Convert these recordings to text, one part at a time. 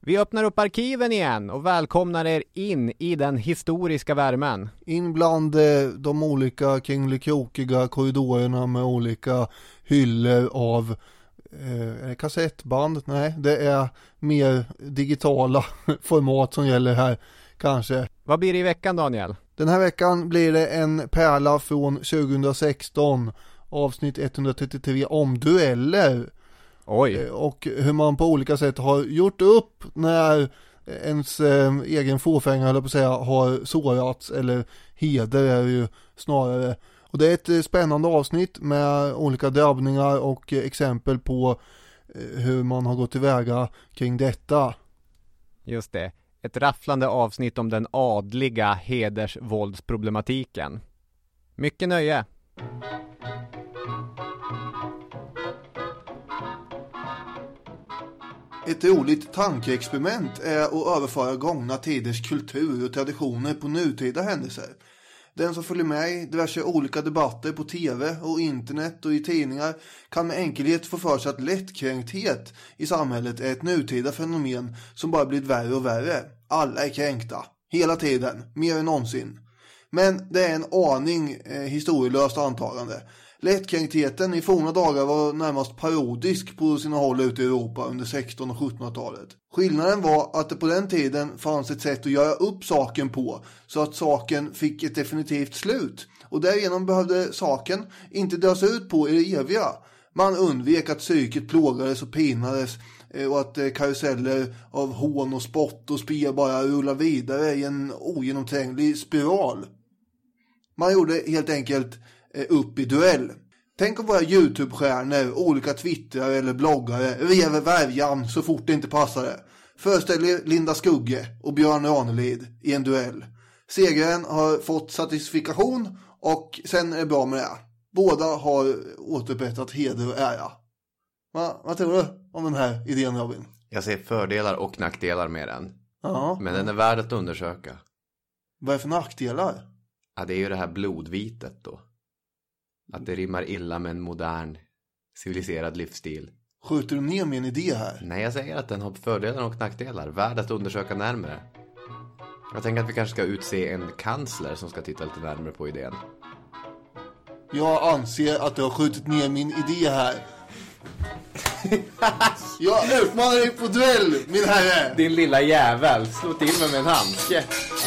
Vi öppnar upp arkiven igen och välkomnar er in i den historiska värmen. In bland de olika kringelikrokiga korridorerna med olika hyllor av kassettband. Nej, det är mer digitala format som gäller här kanske. Vad blir det i veckan, Daniel? Den här veckan blir det en pärla från 2016, avsnitt 133 om dueller. Oj. Och hur man på olika sätt har gjort upp när ens egen fåfänga, eller på att säga, har sårats, eller heder är ju snarare. Och det är ett spännande avsnitt med olika drabbningar och exempel på hur man har gått tillväga kring detta. Just det. Ett rafflande avsnitt om den adliga hedersvåldsproblematiken. Mycket nöje. Ett roligt tankeexperiment är att överföra gångna tiders kultur och traditioner på nutida händelser. Den som följer med i diverse olika debatter på tv och internet och i tidningar kan med enkelhet få för sig att lättkränkthet i samhället är ett nutida fenomen som bara blivit värre och värre. Alla är kränkta. Hela tiden. Mer än någonsin. Men det är en aning historielöst antagande. Lättkränktheten i forna dagar var närmast parodisk på sina håll ute i Europa under 1600- och 1700-talet. Skillnaden var att det på den tiden fanns ett sätt att göra upp saken på så att saken fick ett definitivt slut. Och därigenom behövde saken inte dras ut på i det eviga. Man undvek att psyket plågades och pinades och att karuseller av hån och spott och spia bara rullar vidare i en ogenomtränglig spiral. Man gjorde helt enkelt upp i duell. Tänk om våra YouTube-stjärnor, olika twittrare eller bloggare rever värjan så fort det inte passade. Föreställ er Linda Skugge och Björn Ranelid i en duell. Segraren har fått satisfikation och sen är det bra med det. Båda har återupprättat heder och ära. Vad tror du om den här idén, Robin? Jag ser fördelar och nackdelar med den. Ja. Men den är värd att undersöka. Vad är för nackdelar? Ja, det är ju det här blodvitet då. Att det rimmar illa med en modern, civiliserad livsstil. Skjuter du ner min idé här? Nej, jag säger att den har fördelar och nackdelar. Värd att undersöka närmare. Jag tänker att vi kanske ska utse en kansler som ska titta lite närmare på idén. Jag anser att du har skjutit ner min idé här. Jag utmanar dig på duell, min herre. Din lilla jävel, slå till mig med en handske.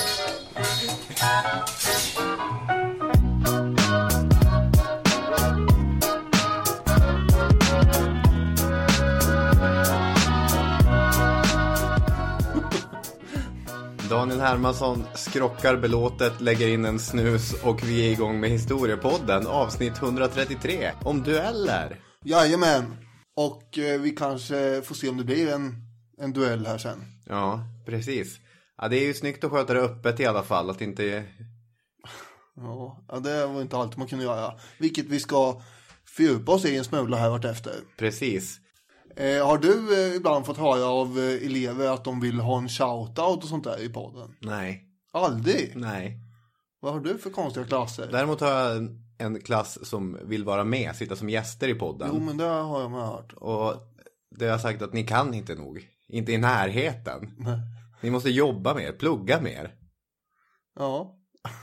Daniel Hermansson skrockar belåtet, lägger in en snus och vi är igång med Historiepodden, avsnitt 133, om dueller. Jajamän. Och vi kanske får se om det blir en duell här sen. Ja, precis. Ja, det är ju snyggt att sköta det öppet i alla fall, att inte... Ja, det var inte allt man kunde göra. Vilket vi ska fördjupa oss i en smula här vart efter. Precis. Har du ibland fått höra av elever att de vill ha en shoutout och sånt där i podden? Nej. Aldrig? Nej. Vad har du för konstiga klasser? Däremot har jag en klass som vill vara med, sitta som gäster i podden. Jo, men det har jag med hört. Och det har jag sagt att ni kan inte nog. Inte i närheten. Nej. Ni måste jobba mer, plugga mer. Ja.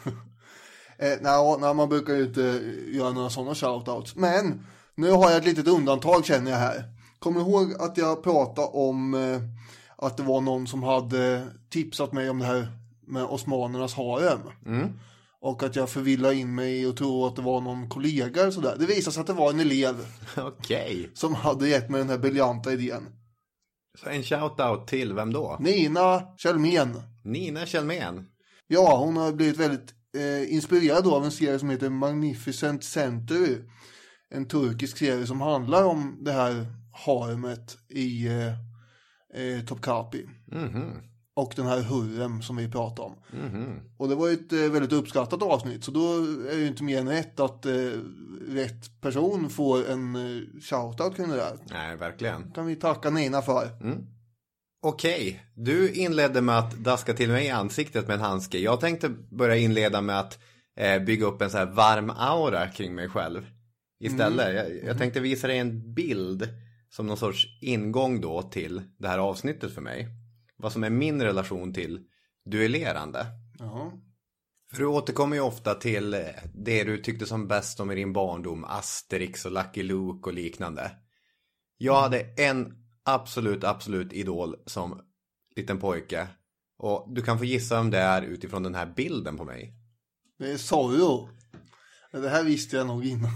Nej, man brukar ju inte göra några sådana shoutouts. Men nu har jag ett litet undantag, känner jag här. Kommer du ihåg att jag pratade om att det var någon som hade tipsat mig om det här med osmanernas harem? Mm. Och att jag förvillade in mig och tror att det var någon kollega eller sådär. Det visade sig att det var en elev. Okej. Som hade gett mig den här briljanta idén. Så en shoutout till vem då? Nina Kjellmén. Nina Kjellmén. Ja, hon har blivit väldigt inspirerad av en serie som heter Magnificent Century. En turkisk serie som handlar om det här haremet i Topkapi. Mhm. Och den här hurrem som vi pratade om. Mhm. Och det var ju ett väldigt uppskattat avsnitt. Så då är det ju inte mer än rätt att rätt person får en shoutout kring det där. Nej, verkligen. Kan vi tacka Nina för. Okej, du inledde med att daska till mig i ansiktet med en handske. Jag tänkte börja inleda med att bygga upp en så här varm aura kring mig själv. Istället, jag tänkte visa dig en bild som någon sorts ingång då till det här avsnittet för mig. vad som är min relation till duellerande. Jaha. För du återkommer ju ofta till det du tyckte som bäst om i din barndom. Asterix och Lucky Luke och liknande. Jag hade en absolut idol som liten pojke. Och du kan få gissa om det är utifrån den här bilden på mig. Det är Zorro. Det här visste jag nog innan.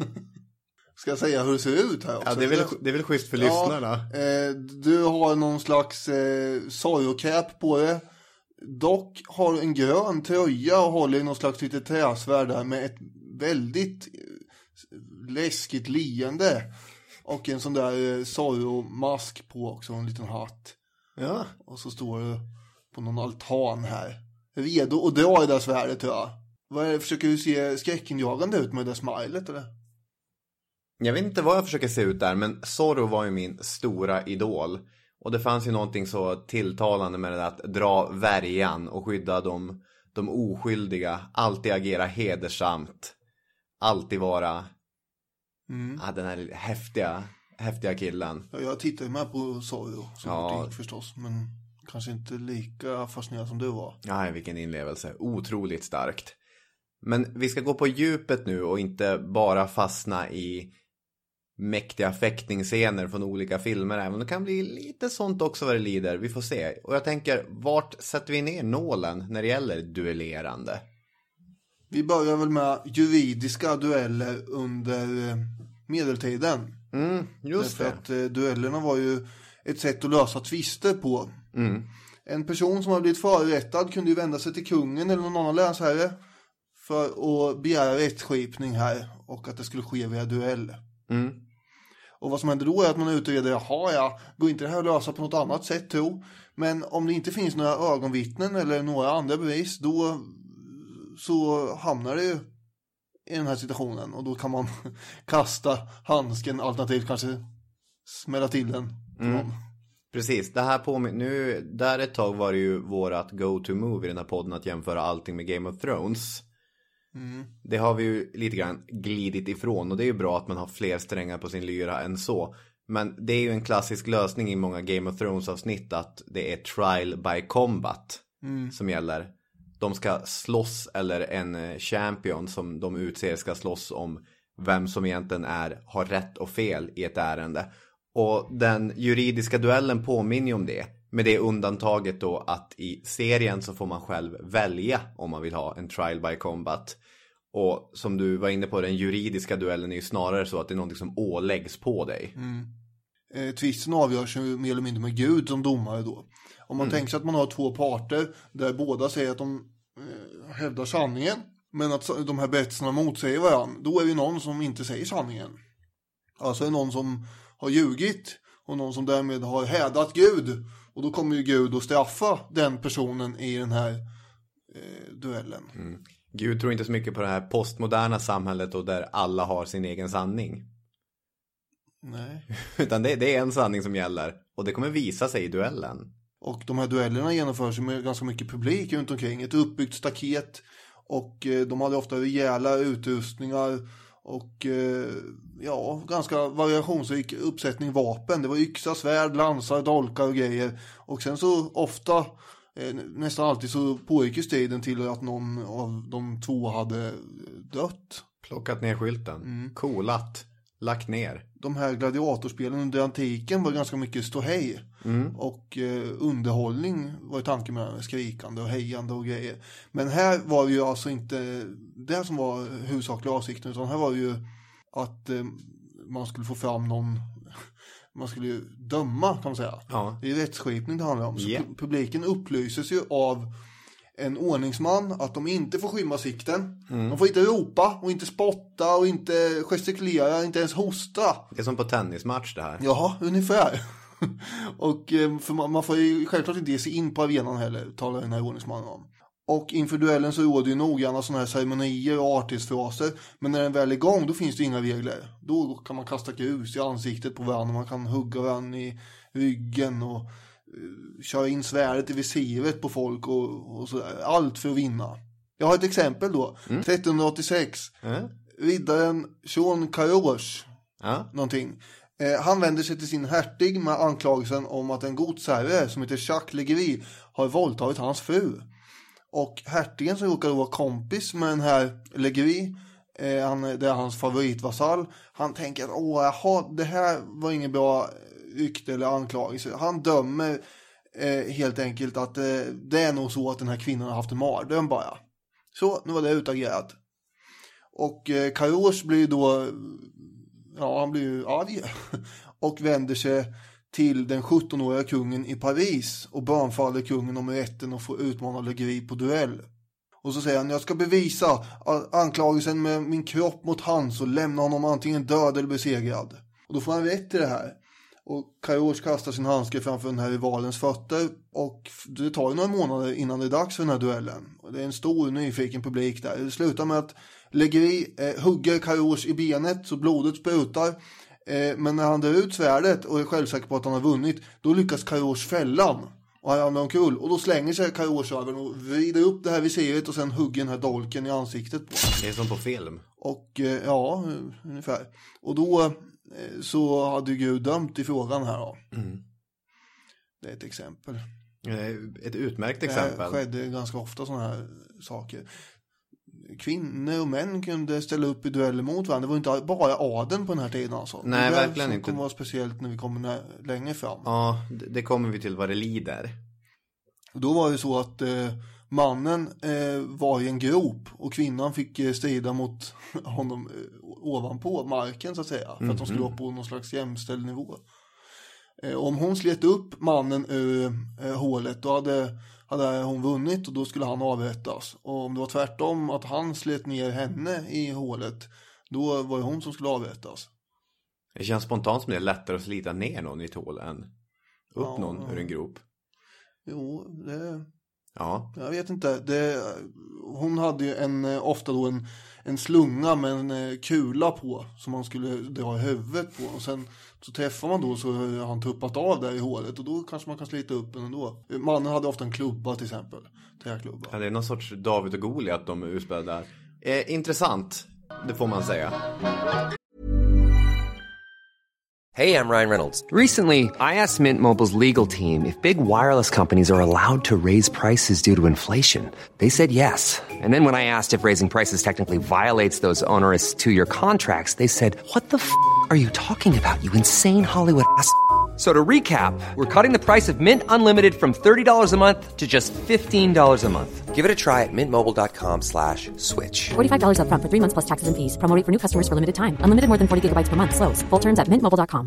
Ska jag säga hur det ser ut här också? Ja, det är väl schysst för lyssnarna. Du har någon slags Zorro-cap på det. Dock har en grön tröja och håller i någon slags lite träsvärd där med ett väldigt läskigt leende. Och en sån där Zorro-mask på också, en liten hatt. Ja. Och så står det på någon altan här. Redo att dra i det där svärdet, tror jag. Vad är det, försöker du se skräckinjagande ut med det där smilet, eller? Jag vet inte vad jag försöker se ut där, men Zorro var ju min stora idol. Och det fanns ju någonting så tilltalande med det där att dra värjan och skydda de oskyldiga. Alltid agera hedersamt. Alltid vara den här häftiga killen. Ja, jag tittar ju med på Zorro som förstås, men kanske inte lika fascinerad som du var. Ja, vilken inlevelse. Otroligt starkt. Men vi ska gå på djupet nu och inte bara fastna i mäktiga fäktningsscener från olika filmer. Även det kan bli lite sånt också vad det lider. Vi får se. Och jag tänker, vart sätter vi ner nålen när det gäller duellerande? Vi börjar väl med juridiska dueller under medeltiden. Just Därför det. att duellerna var ju ett sätt att lösa tvister på. En person som har blivit förrättad kunde ju vända sig till kungen eller någon annan länsherre för att begära rättskipning här och att det skulle ske via duell. Och vad som händer då är att man utreder, går inte det här att lösa på något annat sätt tro? Men om det inte finns några ögonvittnen eller några andra bevis, då så hamnar det ju i den här situationen. Och då kan man kasta handsken, alternativt kanske smälla till den. Precis, det här nu där ett tag var det ju vårat go-to-move i den här podden att jämföra allting med Game of Thrones. Det har vi ju lite grann glidit ifrån och det är ju bra att man har fler strängar på sin lyra än så. Men det är ju en klassisk lösning i många Game of Thrones-avsnitt att det är trial by combat som gäller. De ska slåss, eller en champion som de utser ska slåss om vem som egentligen har rätt och fel i ett ärende. Och den juridiska duellen påminner om det. Med det undantaget då att i serien så får man själv välja om man vill ha en trial by combat. Och som du var inne på, den juridiska duellen är ju snarare så att det är något som åläggs på dig. Tvisten avgörs ju mer eller mindre med Gud som domare då. Om man tänker sig att man har två parter där båda säger att de hävdar sanningen, men att de här berättelserna motsäger varandra, då är det någon som inte säger sanningen. Alltså är det någon som har ljugit och någon som därmed har hädat Gud. Och då kommer ju Gud att straffa den personen i den här duellen. Gud tror inte så mycket på det här postmoderna samhället och där alla har sin egen sanning. Nej. Utan det är en sanning som gäller. Och det kommer visa sig i duellen. Och de här duellerna genomförs med ganska mycket publik runt omkring. Ett uppbyggt staket. Och de hade ofta rejäla utrustningar. Och ganska variationsrik uppsättning vapen. Det var yxa, svärd, lansar, dolkar och grejer. Och sen så ofta, nästan alltid så pågick striden till att någon av de två hade dött. Plockat ner skylten. Coolat. Lagt ner. De här gladiatorspelen under antiken var ganska mycket ståhej. Och underhållning var tanken med skrikande och hejande och grejer. Men här var det ju alltså inte det som var huvudsakliga avsikten, utan här var det ju att man skulle få fram någon, man skulle ju döma, kan man säga. Ja. Det är rättsskipning det handlar om. Så publiken upplyses ju av en ordningsman att de inte får skymma sikten. De får inte ropa och inte spotta och inte gestikulera, inte ens hosta. Det är som på tennismatch det här. Ja, ungefär. Och för man får ju självklart inte ge sig in på arenan heller, talar den här ordningsmannen om. Och inför duellen så råder ju noggranna sådana här ceremonier och artighetsfraser. Men när den väl är igång, då finns det inga regler. Då kan man kasta grus i ansiktet på varandra. Man kan hugga varandra i ryggen och köra in svärdet i visiret på folk och sådär. Allt för att vinna. Jag har ett exempel då. 1386. Riddaren Sean Caroche. Någonting. Han vänder sig till sin hertig med anklagelsen om att en godsherre som heter Jacques Legris har våldtagit hans fru. Och hertigen som råkar vara kompis med den här Legris, det är hans favoritvasall. Han tänker att det här var ingen bra rykte eller anklagelse. Han dömer helt enkelt att det är nog så att den här kvinnan har haft en mardröm bara. Så, nu var det utagerat. Och Caroche blir då, han blir ju arg och vänder sig till den 17-åriga kungen i Paris och bönfaller kungen om rätten att få utmana Legris på duell. Och så säger han, jag ska bevisa anklagelsen med min kropp mot hans och lämna honom antingen död eller besegrad. Och då får han rätt till det här. Och Caroche kastar sin handske framför den här rivalens fötter. Och det tar ju några månader innan det är dags för den här duellen. Och det är en stor nyfiken publik där. Det slutar med att Legris hugger Caroche i benet så blodet sprutar. Men när han drar ut svärdet och är självsäker på att han har vunnit, då lyckas Caroche fällan. Och han ramlar omkull. Och då slänger sig Caroche över och vrider upp det här visiret och sen hugger den här dolken i ansiktet på. Det är som på film. Och ja, ungefär. Och då så hade Gud dömt i frågan här då. Mm. Det är ett exempel. Ett utmärkt exempel. Det skedde ganska ofta sådana här saker. Kvinnor och män kunde ställa upp i dueller mot varandra. Det var inte bara adeln på den här tiden alltså. Nej, verkligen inte. Det kommer vara speciellt när vi kommer längre fram. Ja, det kommer vi till vad det lider. Och då var det så att mannen var i en grop och kvinnan fick strida mot honom ovanpå marken så att säga. För att de skulle vara på någon slags jämställd nivå. Om hon slet upp mannen ur hålet, då hade hon vunnit och då skulle han avrättas. Och om det var tvärtom, att han slet ner henne i hålet, då var det hon som skulle avrättas. Det känns spontant som det är lättare att slita ner någon i ett hål än upp någon ur en grop. Jo, det... Ja. Jag vet inte. Hon hade ju ofta då en slunga med en kula på som man skulle dra i huvudet på. Och sen så träffar man då så har han tuppat av där i hålet och då kanske man kan slita upp den ändå. Mannen hade ofta en klubba till exempel. Träklubba. Ja, det är någon sorts David och Goliat de utspelar där. Intressant, det får man säga. Hey, I'm Ryan Reynolds. Recently, I asked Mint Mobile's legal team if big wireless companies are allowed to raise prices due to inflation. They said yes. And then when I asked if raising prices technically violates those onerous 2-year contracts, they said, what the f*** are you talking about, you insane Hollywood ass? So to recap, we're cutting the price of Mint Unlimited from $30 a month to just $15 a month. Give it a try at mintmobile.com/switch. $45 up front for 3 months plus taxes and fees. Promo rate for new customers for limited time. Unlimited more than 40 gigabytes per month. Slows full terms at mintmobile.com.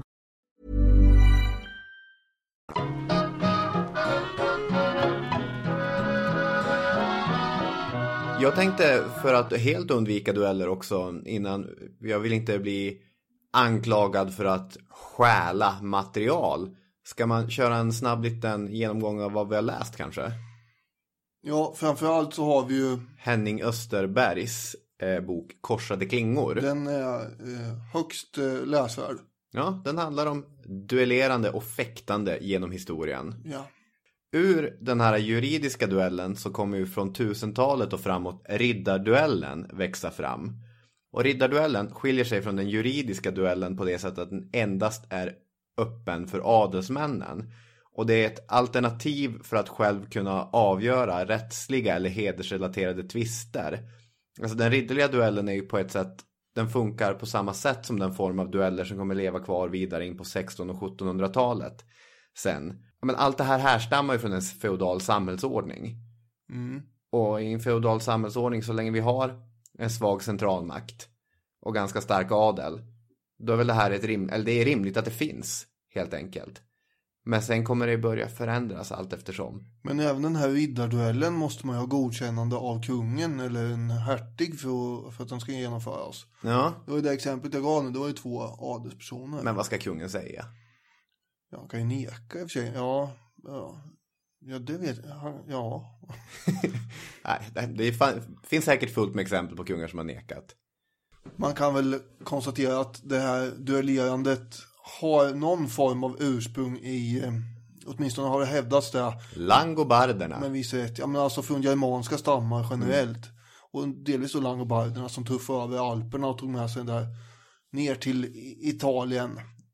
Jag tänkte, för att helt undvika dueller också innan, jag vill inte bli anklagad för att stjäla material. Ska man köra en snabb liten genomgång av vad vi har läst kanske? Ja, framförallt så har vi ju Henning Österbergs bok Korsade klingor. Den är högst läsvärd. Ja, den handlar om duellerande och fäktande genom historien. Ja. Ur den här juridiska duellen så kommer ju från 1000-talet och framåt riddarduellen växa fram. Och riddarduellen skiljer sig från den juridiska duellen på det sättet att den endast är öppen för adelsmännen. Och det är ett alternativ för att själv kunna avgöra rättsliga eller hedersrelaterade tvister. Alltså den ridderliga duellen är ju på ett sätt, den funkar på samma sätt som den form av dueller som kommer leva kvar vidare in på 1600- och 1700-talet sen. Men allt det här härstammar ju från en feodal samhällsordning. Mm. Och i en feodal samhällsordning, så länge vi har en svag centralmakt och ganska stark adel, då är väl det här det är rimligt att det finns, helt enkelt. Men sen kommer det börja förändras allt eftersom. Men även den här riddarduellen måste man ju ha godkännande av kungen eller en hertig för att den ska genomföras. Ja. Det var ju det exemplet jag gav nu, det var ju 2 adelspersoner. Men vad ska kungen säga? Ja, han kan ju neka i och för sig. Ja, det vet jag. Ja. Nej, det finns säkert fullt med exempel på kungar som har nekat. Man kan väl konstatera att det här duellerandet har någon form av ursprung i, åtminstone har det hävdats det. Langobarderna. Men vi säger, ja, men alltså från germanska stammar generellt. Och delvis så langobarderna som tuffade över Alperna och tog med sig där ner till Italien.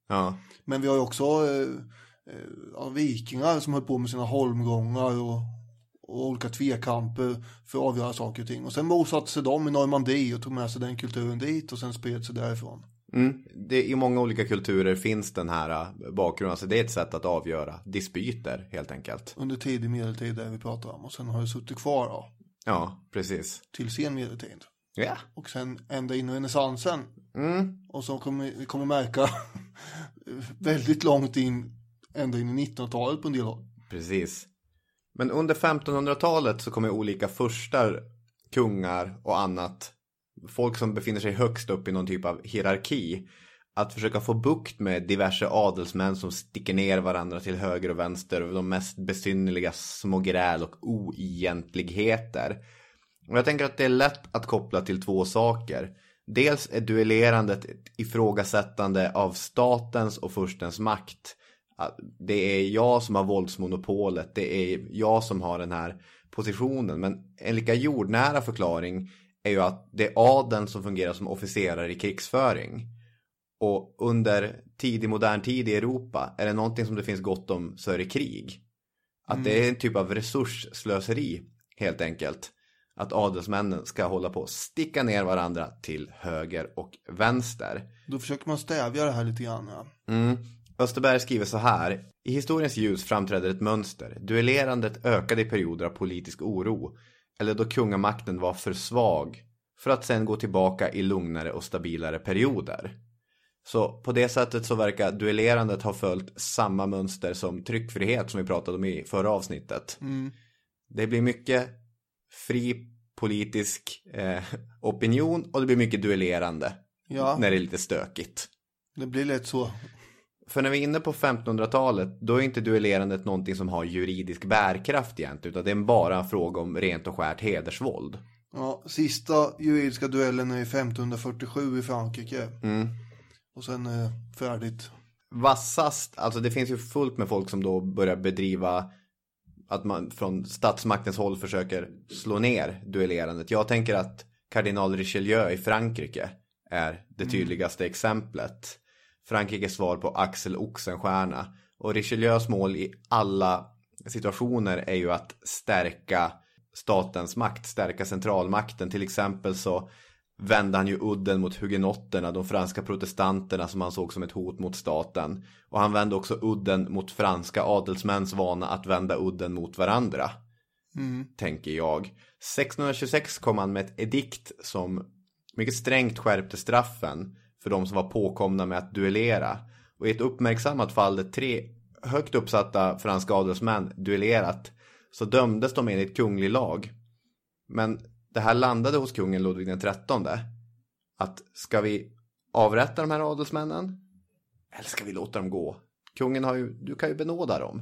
Ja. Men vi har ju också vikingar som höll på med sina holmgångar och olika tvekamper för att avgöra saker och ting. Och sen bosatte sig de i Normandie och tog med sig den kulturen dit och sen spred sig därifrån. I många olika kulturer finns den här bakgrunden. Alltså det är ett sätt att avgöra dispyter helt enkelt. Under tidig medeltid där vi pratar om. Och sen har det suttit kvar då. Ja, precis. Till sen medeltid. Ja. Och sen ända in i renässansen. Och så vi kommer märka väldigt långt in, ända in i 1900-talet på en del håll. Precis. Men under 1500-talet så kommer olika furstar, kungar och annat, folk som befinner sig högst upp i någon typ av hierarki, att försöka få bukt med diverse adelsmän som sticker ner varandra till höger och vänster och de mest besynnerliga små gräl och oegentligheter. Och jag tänker att det är lätt att koppla till två saker. Dels är duellerandet ett ifrågasättande av statens och furstens makt. Det är jag som har våldsmonopolet, det är jag som har den här positionen. Men en lika jordnära förklaring är ju att det är adeln som fungerar som officerare i krigsföring. Och under modern tid i Europa är det någonting som det finns gott om, så är det krig. Att det är en typ av resursslöseri helt enkelt. Att adelsmännen ska hålla på att sticka ner varandra till höger och vänster. Då försöker man stävja det här lite grann, ja. Österberg skriver så här: i historiens ljus framträder ett mönster. Duellerandet ökade i perioder av politisk oro, eller då kungamakten var för svag, för att sen gå tillbaka i lugnare och stabilare perioder. Så på det sättet så verkar duellerandet ha följt samma mönster som tryckfrihet som vi pratade om i förra avsnittet. Det blir mycket fri politisk opinion och det blir mycket duellerande när det är lite stökigt. Det blir lätt så. För när vi är inne på 1500-talet, då är inte duellerandet någonting som har juridisk bärkraft egentligen, utan det är bara en fråga om rent och skärt hedersvåld. Ja, sista juridiska duellen är 1547 i Frankrike. Och sen färdigt. Vassast, alltså det finns ju fullt med folk som då börjar bedriva, att man från statsmaktens håll försöker slå ner duellerandet. Jag tänker att kardinal Richelieu i Frankrike är det tydligaste exemplet. Frankrikes svar på Axel Oxenstierna. Och Richelieus mål i alla situationer är ju att stärka statens makt, stärka centralmakten. Till exempel så vände han ju udden mot hugenotterna, de franska protestanterna som han såg som ett hot mot staten. Och han vände också udden mot franska adelsmäns vana att vända udden mot varandra. Tänker jag. 1626 kom han med ett edikt som mycket strängt skärpte straffen för de som var påkomna med att duellera. Och i ett uppmärksammat fall där 3 högt uppsatta franska adelsmän duellerat, så dömdes de enligt kunglig lag. Men det här landade hos kungen Ludvig den 13. Att ska vi avrätta de här adelsmännen? Eller ska vi låta dem gå? Kungen har ju, du kan ju benåda dem.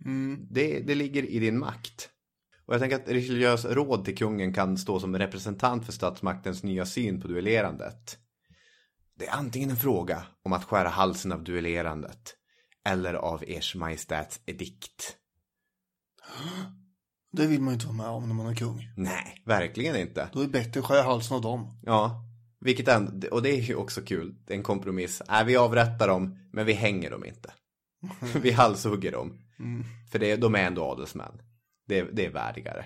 Det ligger i din makt. Och jag tänker att Richelieus råd till kungen kan stå som representant för statsmaktens nya syn på duellerandet. Det är antingen en fråga om att skära halsen av duellerandet eller av ers majestäts edikt. Det vill man inte vara med om när man är kung. Nej, verkligen inte. Då är det bättre att skära halsen av dem. Ja, och det är ju också kul. Det är en kompromiss. Vi avrättar dem, men vi hänger dem inte. Vi halshugger dem. För de är ändå adelsmän. Det är värdigare.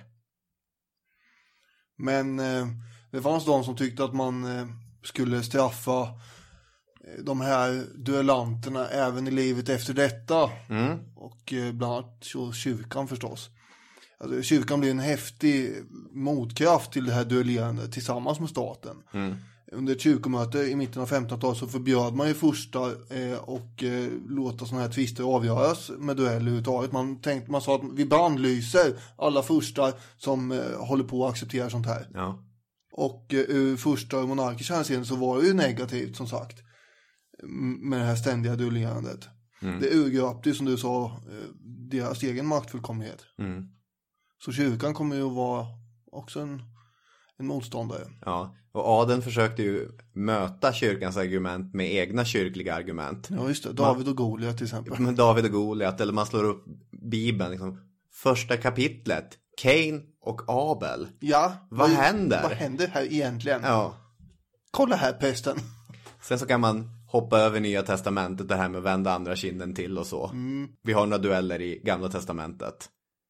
Men det fanns de som tyckte att man skulle straffa de här duellanterna även i livet efter detta. Och bland annat kyrkan förstås. Alltså, kyrkan blev en häftig motkraft till det här duellerandet tillsammans med staten. Under ett kyrkomöte i mitten av 1500-talet så förbjöd man ju furstar och låta sådana här tvister avgöras med duell överhuvudtaget. Man sa att vi brandlyser alla furstar som håller på att acceptera sånt här. Ja. Och ur furstar och monarkers hänseende så var det ju negativt som sagt med det här ständiga duellerandet. Det urgröpte som du sa deras egen maktfullkomlighet. Så kyrkan kommer ju att vara också en motståndare. Ja, och adeln försökte ju möta kyrkans argument med egna kyrkliga argument. Ja, just det. David och Goliat till exempel. Men David och Goliat, eller man slår upp Bibeln liksom. Första kapitlet, Cain och Abel. Ja. Vad händer? Vad händer här egentligen? Ja. Kolla här, prästen. Sen så kan man hoppa över Nya testamentet, det här med vända andra kinden till och så. Vi har några dueller i Gamla testamentet.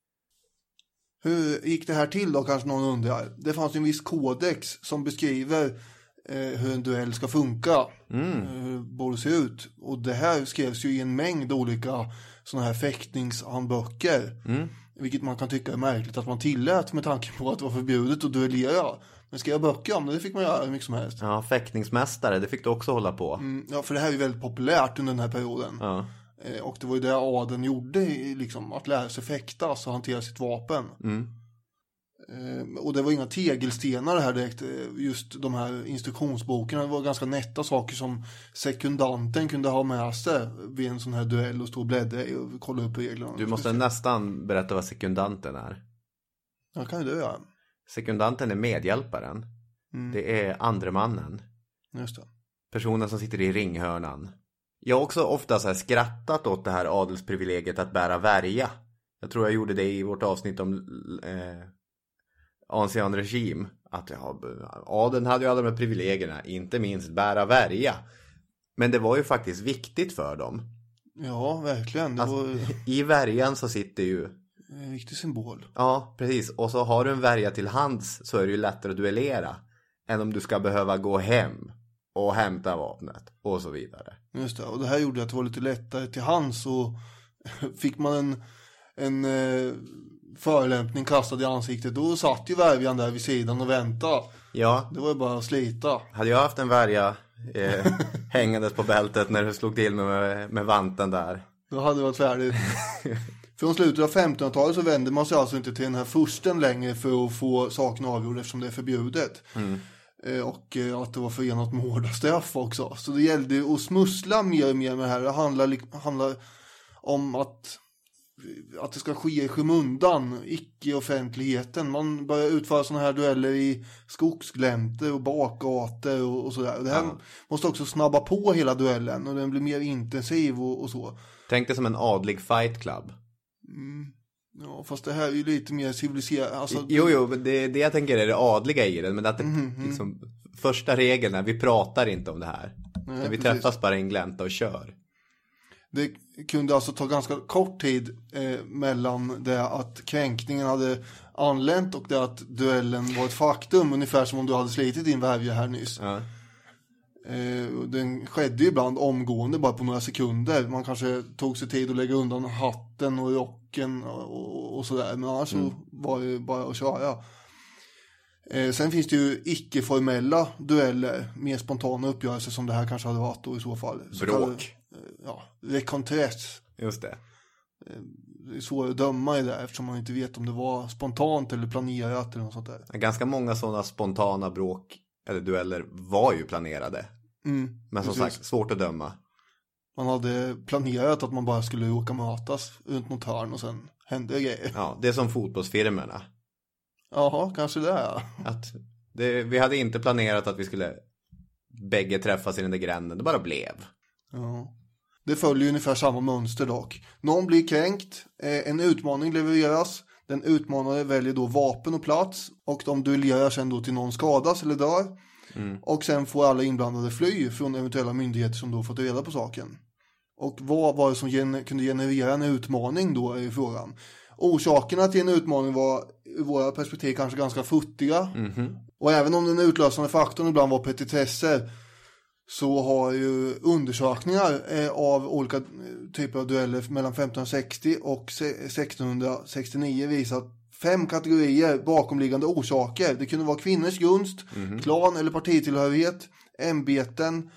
Hur gick det här till då, kanske någon undrar? Det fanns en viss kodex som beskriver hur en duell ska funka. Hur det borde se ut. Och det här skrevs ju i en mängd olika sådana här fäktningshandböcker. Vilket man kan tycka är märkligt att man tillät med tanke på att det var förbjudet att duellera. Men skrev böcker om det fick man göra hur mycket som helst. Ja, fäktningsmästare, det fick du också hålla på. Ja, för det här är ju väldigt populärt under den här perioden. Ja. Och det var ju det adeln gjorde, liksom, att lära sig fäkta och hantera sitt vapen. Och det var inga tegelstenar det här direkt. Just de här instruktionsbokerna, det var ganska nätta saker som sekundanten kunde ha med sig vid en sån här duell och stå och bläddra och kolla upp reglerna. Du måste nästan berätta vad sekundanten är. Ja, kan ju det göra. Sekundanten är medhjälparen. Det är andre mannen. Just det. Personen som sitter i ringhörnan. Jag har också ofta så här skrattat åt det här adelsprivilegiet att bära värja. Jag tror jag gjorde det i vårt avsnitt om ancien regim. Att adeln hade ju alla de här privilegierna, inte minst bära värja. Men det var ju faktiskt viktigt för dem. Ja, verkligen. Det var I värjan så sitter ju en viktig symbol. Ja, precis. Och så har du en värja till hands så är det ju lättare att duellera än om du ska behöva gå hem och hämta vapnet och så vidare. Just det, och det här gjorde att det var lite lättare till hands, och fick man en förolämpning kastad i ansiktet, då satt ju värjan där vid sidan och väntade. Ja. Det var ju bara att slita. Hade jag haft en värja hängandes på bältet när du slog till med vanten där, då hade det varit färdigt. Från slutet av 1500-talet så vänder man sig alltså inte till den här fursten längre för att få saken avgjord, eftersom det är förbjudet. Och att det var förenat med hårda straff också. Så det gällde att smussla mer och mer med det här. Det handlar om att det ska ske i skymundan, icke i offentligheten. Man börjar utföra sådana här dueller i skogsgläntor och bakgator och sådär. Det här måste också snabba på hela duellen, och den blir mer intensiv och så. Tänk det som en adlig fight club. Ja, fast det här är ju lite mer civiliserat. Alltså, Jo, det jag tänker är det adliga i den. Men att det liksom, första regeln är vi pratar inte om det här. Nej, vi träffas bara i en glänta och kör. Det kunde alltså ta ganska kort tid mellan det att kränkningen hade anlänt och det att duellen var ett faktum. Ungefär som om du hade slitit din värja här nyss. Ja. Den skedde ju ibland omgående, bara på några sekunder. Man kanske tog sig tid att lägga undan hatten och rocken och sådär. Men annars så var det bara att köra. Sen finns det ju icke-formella dueller, mer spontana uppgörelser som det här kanske hade varit då i så fall. Bråk. Recontress. Just det. Det är svårt att döma i det eftersom man inte vet om det var spontant eller planerat eller något sånt där. Ganska många sådana spontana bråk eller dueller var ju planerade. Men som sagt, svårt att döma. Man hade planerat att man bara skulle åka mötas runt något hörn och sen hände grejer. Ja, det är som fotbollsfirmorna. Jaha, kanske det är. Vi hade inte planerat att vi skulle bägge träffas i den där gränden. Det bara blev. Ja. Det följer ungefär samma mönster dock. Någon blir kränkt, en utmaning levereras. Den utmanade väljer då vapen och plats, och de duellerar sen då till någon skadas eller dör. Och sen får alla inblandade fly från eventuella myndigheter som då fått reda på saken. Och vad var det som kunde generera en utmaning då, är frågan. Orsakerna till en utmaning var ur våra perspektiv kanske ganska futtiga. Och även om den utlösande faktorn ibland var petitesser, så har ju undersökningar av olika typer av dueller mellan 1560 och 1669 visat 5 kategorier bakomliggande orsaker. Det kunde vara kvinnors gunst, klan eller partitillhörighet, ämbeten,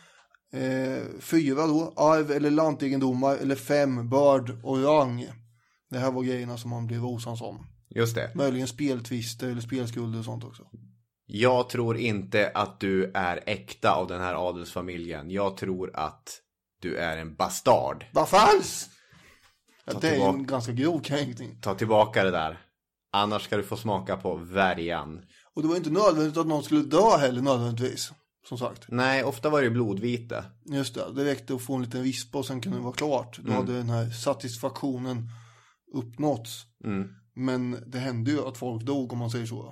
4 då, arv eller lantegendomar, eller 5, börd och rang. Det här var grejerna som man blev osams om. Just det. Möjligen speltvister eller spelskulder och sånt också. Jag tror inte att du är äkta av den här adelsfamiljen. Jag tror att du är en bastard. Vad falskt! Det är en ganska grov kränkning. Ta tillbaka det där. Annars ska du få smaka på värjan. Och det var inte nödvändigt att någon skulle dö heller nödvändigtvis, som sagt. Nej, ofta var det blodvite. Just det, det räckte att få en liten vispa och sen kunde det vara klart. Då hade den här satisfaktionen uppnåtts. Men det hände ju att folk dog, om man säger så.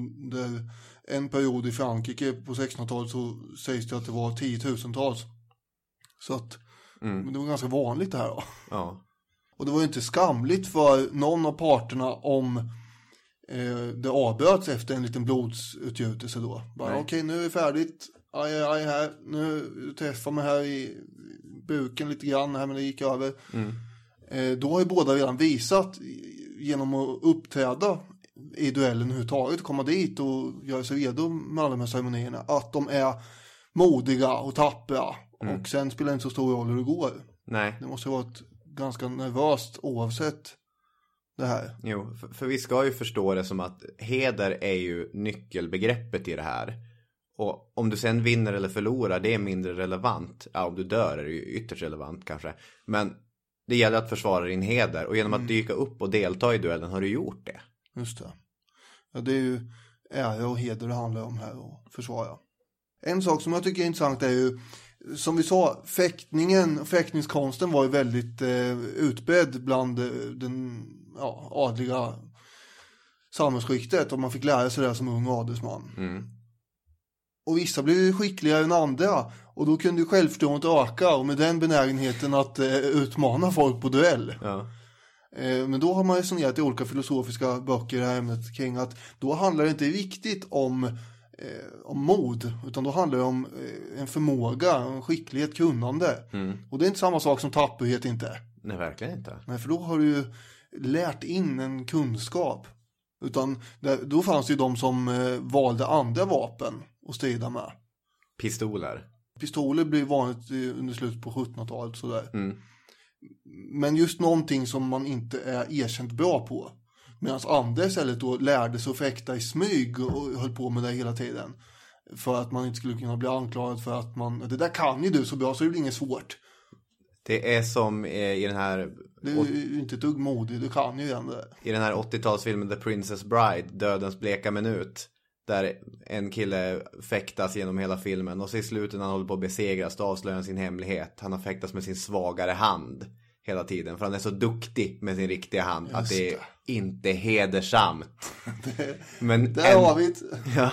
Under en period i Frankrike på 1600-talet så sägs det att det var 10 000-tals Så att det var ganska vanligt det här då. Ja. Och det var ju inte skamligt för någon av parterna om det avbröts efter en liten blodsutgjutelse då. Bara okej, nu är det färdigt. Aj här. Nu träffar man här i buken lite grann här, men det gick över. Då har ju båda redan visat genom att uppträda i duellen överhuvudtaget, komma dit och göra sig redo med alla de här ceremonierna, att de är modiga och tappra. Och sen spelar det inte så stor roll hur det går. Nej. Det måste ha varit ganska nervöst oavsett det här. Jo, för vi ska ju förstå det som att heder är ju nyckelbegreppet i det här. Och om du sen vinner eller förlorar, det är mindre relevant. Ja, om du dör är det ju ytterst relevant kanske. Men det gäller att försvara din heder. Och genom att dyka upp och delta i duellen har du gjort det. Just det. Ja, det är ju ära och heder det handlar om här och försvara. En sak som jag tycker är intressant är ju, som vi sa, fäktningskonsten var ju väldigt utbredd bland den adliga samhällsskiktet, och man fick lära sig det som ung adelsman. Och vissa blev ju skickligare än andra, och då kunde ju självförtroendet öka, och med den benägenheten att utmana folk på duell. Ja. Men då har man resonerat i olika filosofiska böcker i det här ämnet kring att då handlar det inte riktigt om mod, utan då handlar det om en förmåga, en skicklighet, kunnande. Och det är inte samma sak som tapperhet inte. Nej, verkligen inte. Nej, för då har du ju lärt in en kunskap. Utan då fanns det ju de som valde andra vapen att strida med. Pistoler blev vanligt under slutet på 1700-talet sådär. Men just någonting som man inte är erkänt bra på. Medan andra istället då lärde sig att fäkta i smyg och höll på med det hela tiden. För att man inte skulle kunna bli anklagad för att det där kan ju du så bra så det blir inget svårt. Det är som i den här... Det är ju inte ett dugg modig, du kan ju ändå. I den här 80-talsfilmen The Princess Bride, Dödens bleka minut. Där en kille fäktas genom hela filmen. Och så i slutet när han håller på att besegras, då avslöjar han sin hemlighet. Han har fäktats med sin svagare hand hela tiden. För han är så duktig med sin riktiga hand. Just att det är inte hedersamt. Men där har vi det. Ja.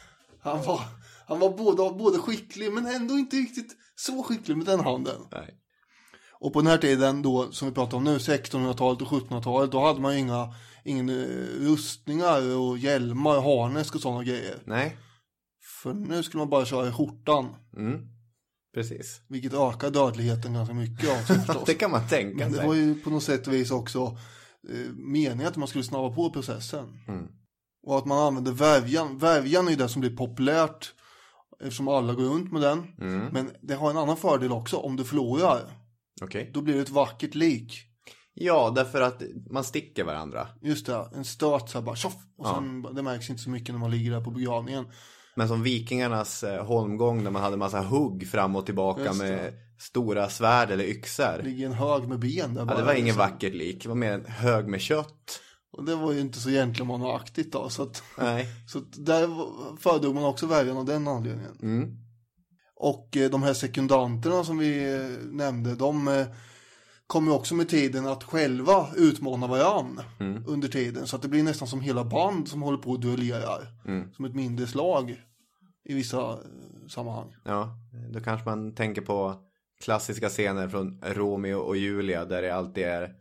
Han var både skicklig men ändå inte riktigt så skicklig med den handen. Nej. Och på den här tiden då, som vi pratar om nu, 1600-talet och 1700-talet, då hade man ju ingen rustningar och hjälmar och harnesk och sådana grejer. Nej. För nu skulle man bara köra i skjortan. Precis. Vilket ökar dödligheten ganska mycket av sig förstås. Det kan man tänka sig. Men det var ju på något sätt och vis också meningen att man skulle snabba på processen. Och att man använde värjan. Värjan är ju det som blir populärt eftersom alla går runt med den. Men det har en annan fördel också om du förlorar. Okej. Då blir det ett vackert lik. Ja, därför att man sticker varandra. Just det, en stöt så här bara tjoff. Och sen, det märks inte så mycket när man ligger där på begravningen. Men som vikingarnas holmgång där man hade massa hugg fram och tillbaka med stora svärd eller yxor. Det ligger en hög med ben där bara. Ja, det var ingen vackert lik. Det var mer en hög med kött. Och det var ju inte så gentlemanaktigt då. Så att, nej. Så att där föredrog man också värjan av den anledningen. Och de här sekundanterna som vi nämnde, de kommer också med tiden att själva utmana varann under tiden. Så att det blir nästan som hela band som håller på och duellerar. Som ett mindre slag i vissa sammanhang. Ja, då kanske man tänker på klassiska scener från Romeo och Julia där det alltid är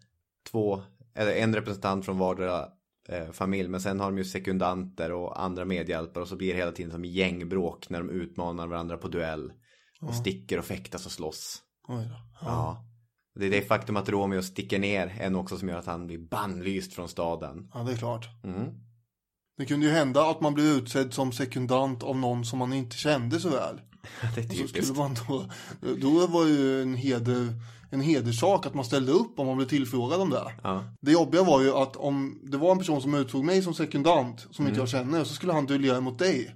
en representant från vardera familj. Men sen har de ju sekundanter och andra medhjälpare och så blir det hela tiden som gängbråk när de utmanar varandra på duell. Och sticker och fäktas och slåss. Ja. Det är det faktum att Romeo sticker ner en också som gör att han blir bannlyst från staden. Ja, det är klart. Det kunde ju hända att man blev utsedd som sekundant av någon som man inte kände så väl. Det är typiskt. Så skulle man då var ju en hederssak att man ställde upp om man blev tillfrågad om det. Ja. Det jobbiga var ju att om det var en person som uttog mig som sekundant som inte jag känner, så skulle han duellera mot dig.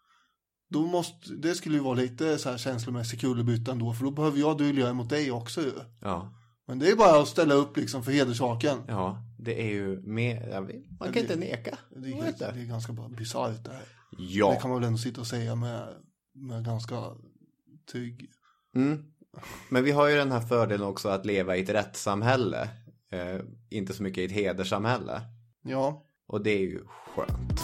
Det skulle ju vara lite så här känslomässigt kullerbytta ändå, för då behöver jag duellera mot dig också ju. Ja. Men det är bara att ställa upp liksom för hederssaken. Ja, det är ju man kan inte neka. Det är ganska bisarrt det här. Ja. Det kan man väl ändå sitta och säga med ganska trygg. Men vi har ju den här fördelen också att leva i ett rättssamhälle. Inte så mycket i ett hederssamhälle. Ja. Och det är ju skönt.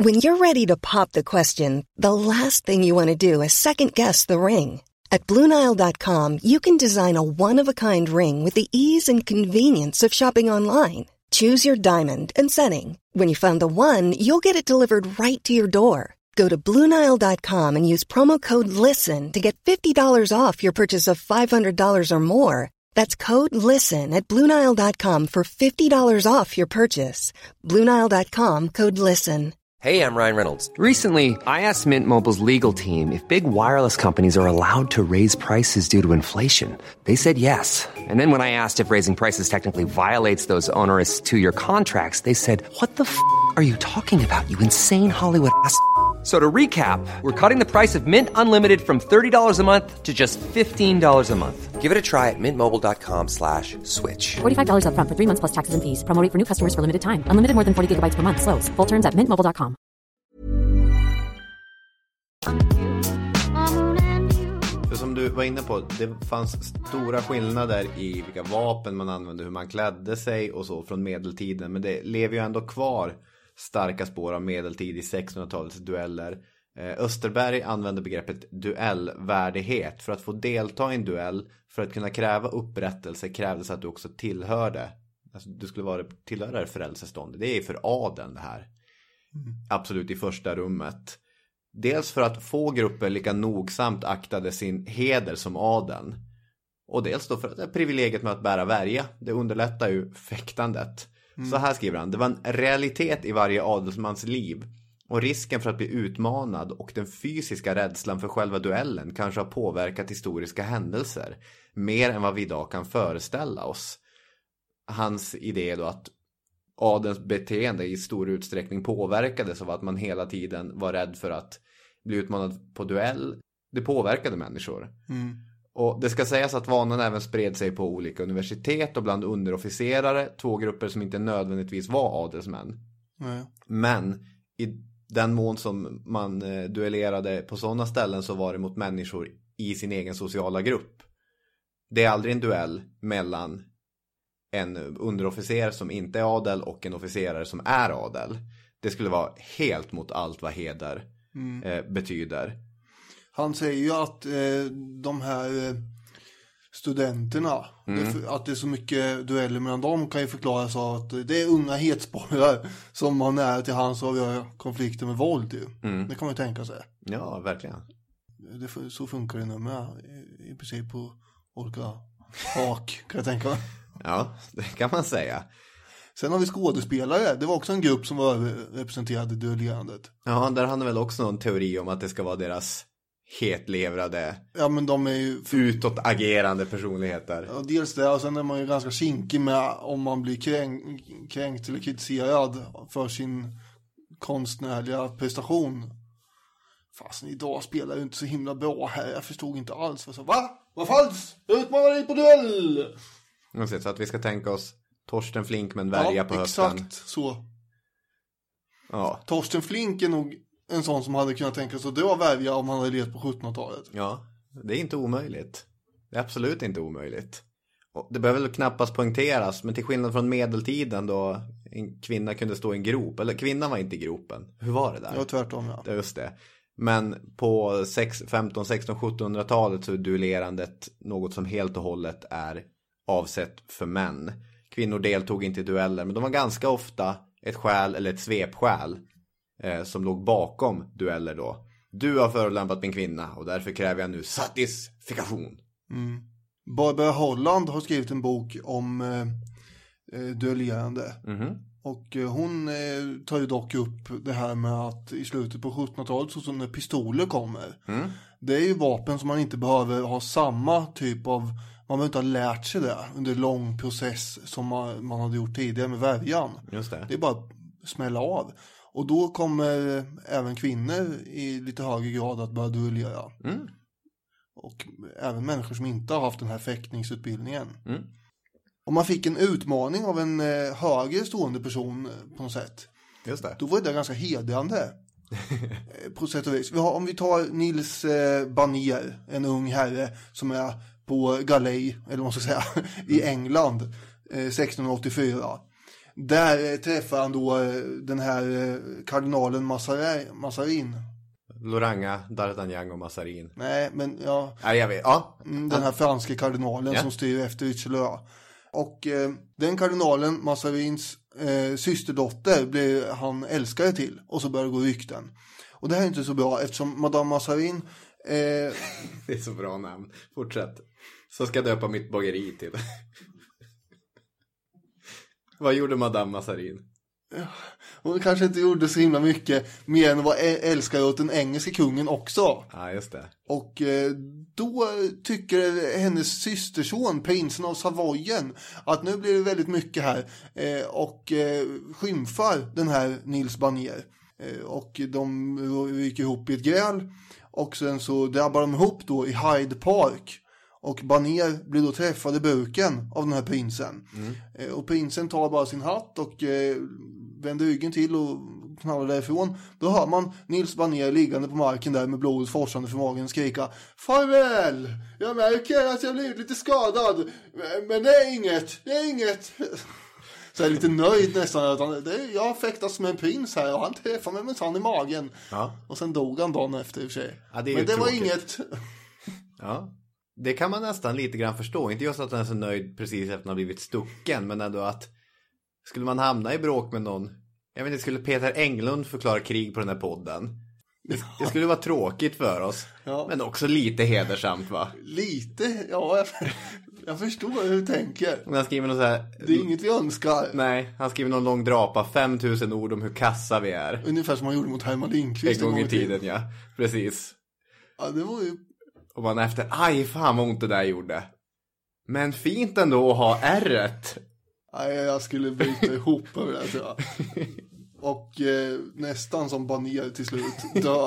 When you're ready to pop the question, the last thing you want to do is second-guess the ring. At BlueNile.com, you can design a one-of-a-kind ring with the ease and convenience of shopping online. Choose your diamond and setting. When you find the one, you'll get it delivered right to your door. Go to BlueNile.com and use promo code LISTEN to get $50 off your purchase of $500 or more. That's code LISTEN at BlueNile.com for $50 off your purchase. BlueNile.com, code LISTEN. Hey, I'm Ryan Reynolds. Recently, I asked Mint Mobile's legal team if big wireless companies are allowed to raise prices due to inflation. They said yes. And then when I asked if raising prices technically violates those onerous two-year contracts, they said, "What the f*** are you talking about, you insane Hollywood ass?" So to recap, we're cutting the price of Mint Unlimited from $30 a month to just $15 a month. Give it a try at mintmobile.com/switch. $45 up front for 3 months plus taxes and fees. Promo rate for new customers for limited time. Unlimited more than 40 gigabytes per month. Slows full terms at mintmobile.com. För som du var inne på, det fanns stora skillnader i vilka vapen man använde, hur man klädde sig och så från medeltiden. Men det lever ju ändå kvar starka spår av medeltid i 1600-talets dueller. Österberg använde begreppet duellvärdighet. För att få delta i en duell, för att kunna kräva upprättelse, krävdes att du också tillhörde. Alltså, du skulle tillhöra frälsestånd. Det är för adeln det här. Absolut i första rummet. Dels för att få grupper lika nogsamt aktade sin heder som adeln. Och dels då för att det är privilegiet med att bära värja. Det underlättar ju fäktandet. Så här skriver han: det var en realitet i varje adelsmans liv. Och risken för att bli utmanad och den fysiska rädslan för själva duellen kanske har påverkat historiska händelser. Mer än vad vi idag kan föreställa oss. Hans idé är då att adelns beteende i stor utsträckning påverkades av att man hela tiden var rädd för att bli utmanad på duell. Det påverkade människor. Och det ska sägas att vanan även spred sig på olika universitet och bland underofficerare. 2 grupper som inte nödvändigtvis var adelsmän. Men i den mån som man duellerade på sådana ställen så var det mot människor i sin egen sociala grupp. Det är aldrig en duell mellan en underofficer som inte är adel och en officerare som är adel. Det skulle vara helt mot allt vad heder betyder. Han säger ju att de här studenterna, att det är så mycket dueller mellan dem, kan ju förklaras av att det är unga hetsporrar som man är till hans och gör konflikter med våld. Det kan man ju tänka sig. Ja, verkligen. Så funkar det nu med i princip på olika hak, kan jag tänka mig. Ja, det kan man säga. Sen har vi skådespelare. Det var också en grupp som var representerad i duellerandet. Ja, där hade väl också någon teori om att det ska vara deras hetlevrade, ja, men de är ju utåtagerande personligheter. Ja, dels det, och sen är man ju ganska kinkig med om man blir kränkt eller kritiserad för sin konstnärliga prestation. Fast idag spelar ju inte så himla bra här. Jag förstod inte alls. Så, va? Vad falskt? Jag utmanar dig på duell! Så att vi ska tänka oss Torsten Flink med en värja på hösten. Exakt så. Ja. Torsten Flink är nog en sån som hade kunnat tänka sig att dra värja om han hade levt på 1700-talet. Ja, det är inte omöjligt. Det är absolut inte omöjligt. Och det behöver väl knappast poängteras, men till skillnad från medeltiden då en kvinna kunde stå i en grop. Eller kvinnan var inte i gropen. Hur var det där? Ja, tvärtom, ja. Det är just det. Men på 15, 16, 1700-talet så är duellerandet något som helt och hållet är avsett för män. Kvinnor deltog inte i dueller, men de var ganska ofta ett skäl eller ett svepskäl som låg bakom dueller då. Du har förolämpat min kvinna och därför kräver jag nu satisfikation. Barbara Holland har skrivit en bok om duellerande. Och hon tar ju dock upp det här med att i slutet på 1700-talet, så som när pistoler kommer, det är ju vapen som man inte behöver ha samma typ av, man behöver inte ha lärt sig det under lång process som man hade gjort tidigare med värjan. Just det. Det är bara att smälla av. Och då kommer även kvinnor i lite högre grad att börja duellera. Och även människor som inte har haft den här fäktningsutbildningen. Om man fick en utmaning av en högre stående person på något sätt. Just det. Då var det ganska hedrande. På sätt och vis. Om vi tar Nils Barnier, en ung herre som är på galej, eller vad man ska säga, i England 1684. Där träffar han då den här kardinalen Mazarin. Loranga, D'Artagnan och Mazarin. Nej, men ja. Nej, jag vet. Ja. Den här franska kardinalen som styr efter Richelieu. Och den kardinalen, Mazarins systerdotter, blir han älskare till. Och så börjar det gå rykten. Och det här är inte så bra eftersom Madame Mazarin... Det är så bra namn. Fortsätt. Så ska jag döpa mitt bageri till. Vad gjorde Madame Mazarin? Hon kanske inte gjorde så himla mycket mer än att vara älskare åt den engelska kungen också. Ja, just det. Och då tycker hennes systerson, prinsen av Savoyen, att nu blir det väldigt mycket här. Och skymfar den här Nils Barnier. Och de ryker ihop i ett gräl. Och sen så drabbar de ihop då i Hyde Park. Och Barnier blir då träffad i buken av den här prinsen. Och prinsen tar bara sin hatt och vänder ryggen till och knallar därifrån. Då hör man Nils Barnier liggande på marken där med blodet forsande för magen skrika: farväl! Jag märker att jag blivit lite skadad. Men det är inget. Så jag är lite nöjd nästan. Jag har fäktats med en prins här och han träffade mig med sand i magen. Ja. Och sen dog han dagen efter i och för sig. Ja, det är men det tråkigt. var inget. Ja. Det kan man nästan lite grann förstå. Inte just att han är så nöjd precis efter att han har blivit stucken. Men ändå att skulle man hamna i bråk med någon. Jag vet inte, skulle Peter Englund förklara krig på den här podden? Det skulle vara tråkigt för oss. Ja. Men också lite hedersamt, va? Lite, ja. Jag förstår hur du tänker. Han skriver något så här, det är inget vi önskar. Nej, han skriver någon lång drapa. 5000 ord om hur kassa vi är. Ungefär som han gjorde mot Herman Lindqvist. En gång i tiden, ja. Precis. Ja, det var ju... Och man efter, aj fan vad ont det där gjorde. Men fint ändå att ha ärret. Nej, jag skulle bryta ihop över det, tror jag. Och nästan som Barnier till slut dö.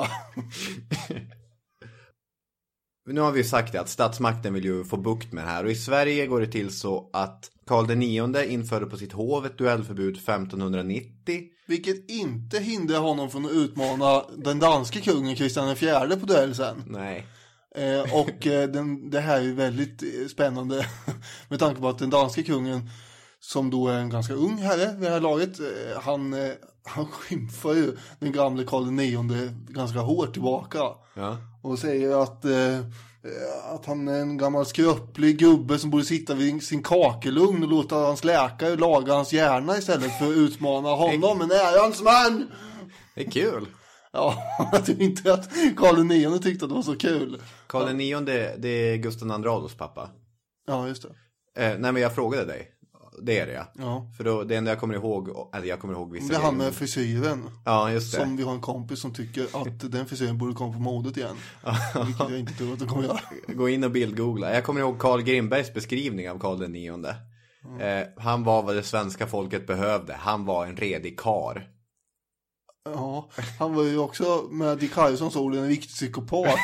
Nu har vi sagt det, att statsmakten vill ju få bukt med det här. Och i Sverige går det till så att Karl IX införde på sitt hov ett duellförbud 1590. Vilket inte hindrar honom från att utmana den danske kungen Kristian IV på duell sen. Nej. Och det här är väldigt spännande med tanke på att den danske kungen, som då är en ganska ung herre vid det här laget, han skymfar ju den gamle Karl IX ganska hårt tillbaka. Ja. Och säger att han är en gammal skröplig gubbe som borde sitta vid sin kakelugn och låta hans läkare laga hans hjärna istället för att utmana honom. Men är hans man! Det är kul. Ja, jag tror inte att Karl IX tyckte att det var så kul. Karl IX, det är Gustav II Adolfs pappa. Ja, just det. Nej, men jag frågade dig. Det är det, ja. För då, det enda jag kommer ihåg, eller jag kommer ihåg vissa. Det är han med frisyren. Ja, just det. Som vi har en kompis som tycker att den frisyren borde komma på modet igen. Vilket jag inte tror att det kommer göra. Gå in och bildgoogla. Jag kommer ihåg Carl Grimbergs beskrivning av Karl IX. Han var vad det svenska folket behövde. Han var en redig karl. Ja, han var ju också med Dick Harrisons ord en riktig psykopat.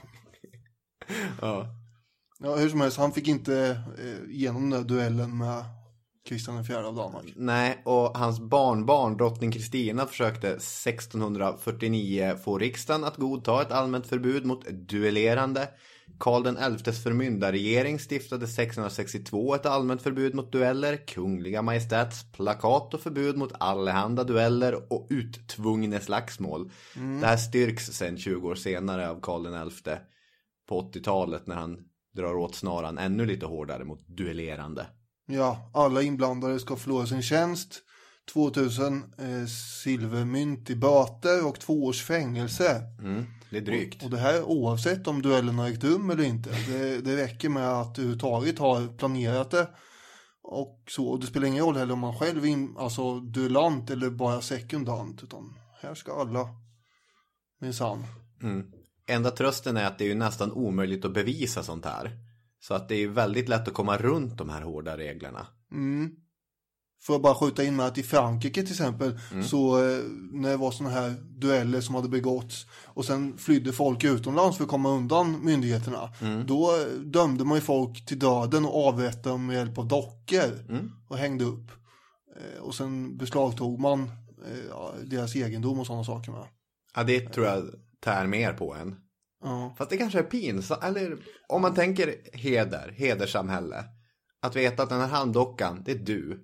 Ja, hur som helst, han fick inte igenom den duellen med Kristian IV av Danmark. Nej, och hans barnbarn, drottning Kristina, försökte 1649 få riksdagen att godta ett allmänt förbud mot duellerande. Karl XI:s förmyndarregering stiftade 1662 ett allmänt förbud mot dueller, kungliga majestäts plakat och förbud mot allehanda dueller och uttvungna slagsmål. Det här styrks sen 20 år senare av Karl XI på 80-talet när han drar åt snaran ännu lite hårdare mot duellerande. Ja, alla inblandade ska förlora sin tjänst, 2000 silvermynt i böter och 2 års fängelse. Det är drygt. Och det här oavsett om duellen har ägt rum eller inte. Det räcker med att överhuvudtaget har planerat det. Och så, och det spelar ingen roll heller om man själv är alltså duellant eller bara sekundant. Utan här ska alla minsann. Enda trösten är att det är ju nästan omöjligt att bevisa sånt här. Så att det är väldigt lätt att komma runt de här hårda reglerna. Får jag bara skjuta in med att i Frankrike till exempel så när det var såna här dueller som hade begåtts och sen flydde folk utomlands för att komma undan myndigheterna, då dömde man ju folk till döden och avrättade dem med hjälp av dockor och hängde upp. Och sen beslagtog man deras egendom och sådana saker med. Ja, det tror jag tär mer på en. Fast det kanske är pinsamt, eller om man tänker hedersamhälle, att veta att den här handdockan, det är du.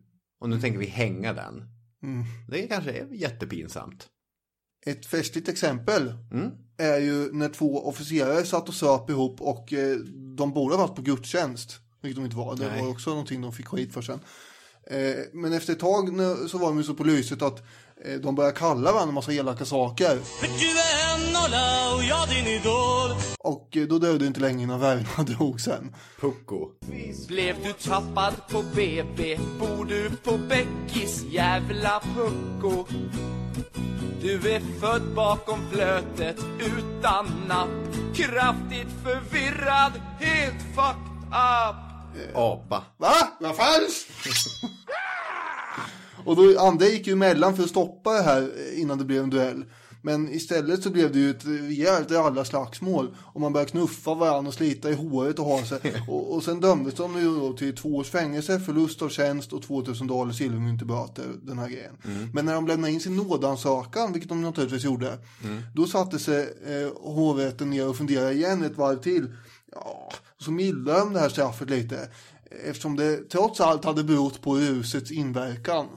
Och nu tänker vi hänga den. Det kanske är jättepinsamt. Ett festligt exempel är ju när 2 officerare satt och söp ihop och de borde ha varit på gudstjänst. Vilket de inte var. Det var också någonting de fick skit för sen. Men efter ett tag så var de ju så på lyset att de började kalla varandra en massa elaka saker. För du är en nolla och jag din idol. Och då dödde det inte länge innan värvarna drog sen. Pucko. Blev du tappad på BB, bor du på Bäckis, jävla pucko. Du är född bakom flötet utan napp, kraftigt förvirrad, helt fucked up. Apa. Va? Vad fanns? Och då Ande gick ju emellan för att stoppa det här innan det blev en duell. Men istället så blev det ju ett rejält alla slagsmål. Och man började knuffa varandra och slita i håret och ha sig. Och sen dömdes de ju då till 2 års fängelse, förlust av tjänst och $2000 silvermynt i böter, den här grejen. Men när de lämnade in sin nådansökan, vilket de naturligtvis gjorde, då satte sig hovrätten ner och funderade igen ett varv till. Ja, så mildade de det här straffet lite. Eftersom det trots allt hade berott på rusets inverkan.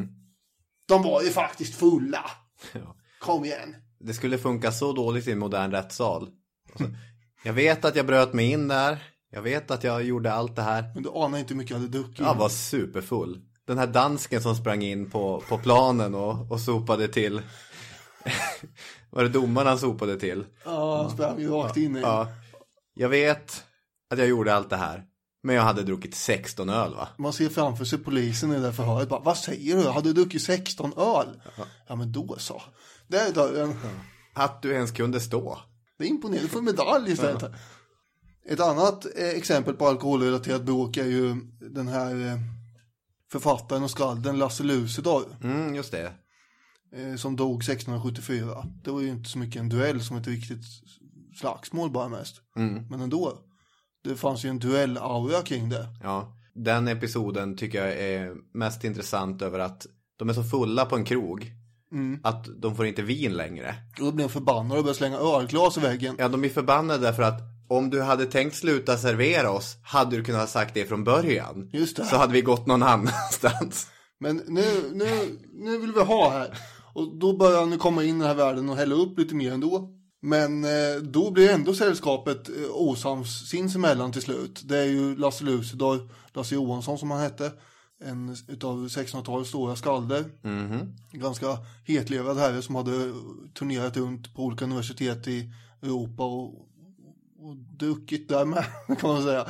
De var ju faktiskt fulla. Ja. Kom igen. Det skulle funka så dåligt i en modern rättssal. Alltså, jag vet att jag bröt mig in där. Jag vet att jag gjorde allt det här. Men du anar inte hur mycket jag hade druckit. Jag var superfull. Den här dansken som sprang in på planen och sopade till. Var det domaren han sopade till? Ja, han sprang ju rakt in i. Ja. Jag vet att jag gjorde allt det här. Men jag hade druckit 16 öl, va? Man ser framför sig polisen i det där förhöret. Bara, vad säger du? Hade du druckit 16 öl? Ja, men då så. Det är dörren. Att du ens kunde stå. Det är imponerande. Du får medalj istället. Ett annat exempel på alkoholrelaterat bråk är ju den här författaren och skalden Lasse Lucidor. Just det. Som dog 1674. Det var ju inte så mycket en duell som ett riktigt slagsmål bara mest. Men ändå. Det fanns ju en duell-aura kring det. Ja, den episoden tycker jag är mest intressant över att de är så fulla på en krog att de får inte vin längre. Och då blir de förbannade och börjar slänga ölglas i väggen. Ja, de är förbannade därför att om du hade tänkt sluta servera oss hade du kunnat ha sagt det från början. Just det. Så hade vi gått någon annanstans. Men nu vill vi ha här. Och då börjar han komma in i den här världen och hälla upp lite mer ändå. Men då blir ändå sällskapet osams sinsemellan till slut. Det är ju Lasse Lucidor, Lasse Johansson som han hette. En utav 1600-talets stora skalder. Ganska hetlevad herre som hade turnerat runt på olika universitet i Europa och druckit där med, kan man säga.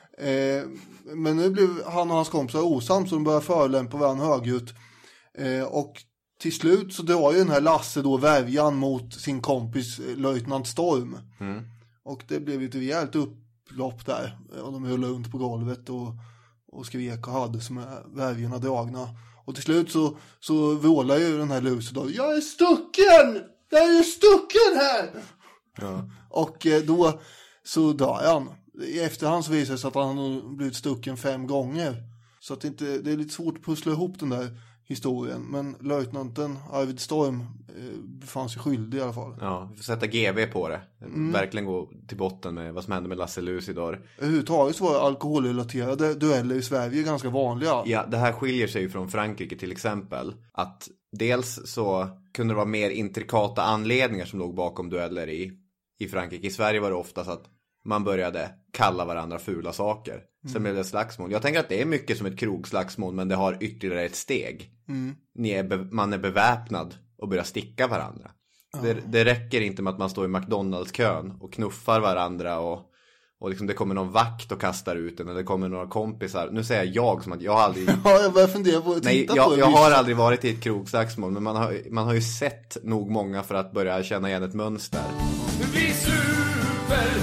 Men nu blev han och hans kompisar osams så de började förolämpa varandra högljutt. Och till slut så drar ju den här Lasse då värjan mot sin kompis löjtnant Storm. Och det blev ett rejält upplopp där. Och de höll runt på golvet och skrek och hade som värjorna dragna. Och till slut så vrålar ju den här Lucidor: jag är stucken! Jag är stucken här! Ja. Och då så drar han. I efterhand så visar det sig att han har blivit stucken 5 gånger. Så att det är lite svårt att pussla ihop den där historien. Men löjtnanten Arvid Storm befann sig skyldig i alla fall. Ja, vi får sätta GV på det. Verkligen gå till botten med vad som hände med Lasse Lucidor. Överhuvudtaget så var alkoholrelaterade dueller i Sverige ganska vanliga. Ja, det här skiljer sig ju från Frankrike till exempel. Att dels så kunde det vara mer intrikata anledningar som låg bakom dueller i Frankrike. I Sverige var det oftast att man började kalla varandra fula saker. Sen blev det slagsmål. Jag tänker att det är mycket som ett krogslagsmål, men det har ytterligare ett steg. Man är beväpnad och börjar sticka varandra. Det räcker inte med att man står i McDonalds-kön och knuffar varandra och liksom det kommer någon vakt och kastar ut den, eller det kommer några kompisar. Nu säger jag som att jag har aldrig... Ja, jag börjar fundera på att titta på det. Jag har aldrig varit i ett krogslagsmål, men man har ju sett nog många för att börja känna igen ett mönster. Vi super,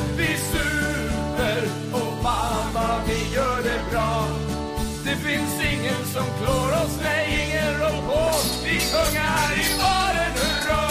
och mamma vi gör det bra. Det finns ingen som klår oss, nej ingen rår på. Vi sjunger i baren, hurra.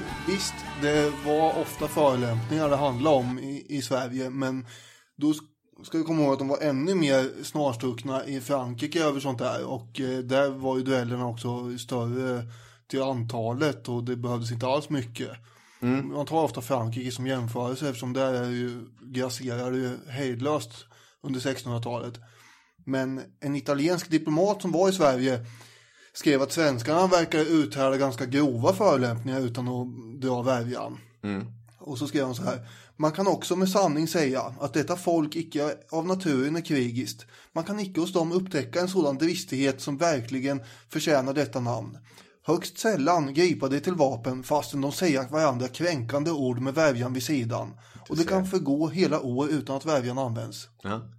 Visst, det var ofta förolämpningar det handlade om i Sverige, men då ska vi komma ihåg att de var ännu mer snarstuckna i Frankrike över sånt där. Och där var ju duellerna också större till antalet och det behövdes inte alls mycket. Man tar ofta Frankrike som jämförelse eftersom där är ju grasserar ju hejdlöst under 1600-talet. Men en italiensk diplomat som var i Sverige skrev att svenskarna verkar uthärda ganska grova förolämpningar utan att dra värjan. Och så skrev han så här: man kan också med sanning säga att detta folk icke av naturen är krigiskt. Man kan icke hos dem upptäcka en sådan dristighet som verkligen förtjänar detta namn. Högst sällan gripa det till vapen fastän de säger varandra kränkande ord med värjan vid sidan. Och det kan förgå hela år utan att värjan används.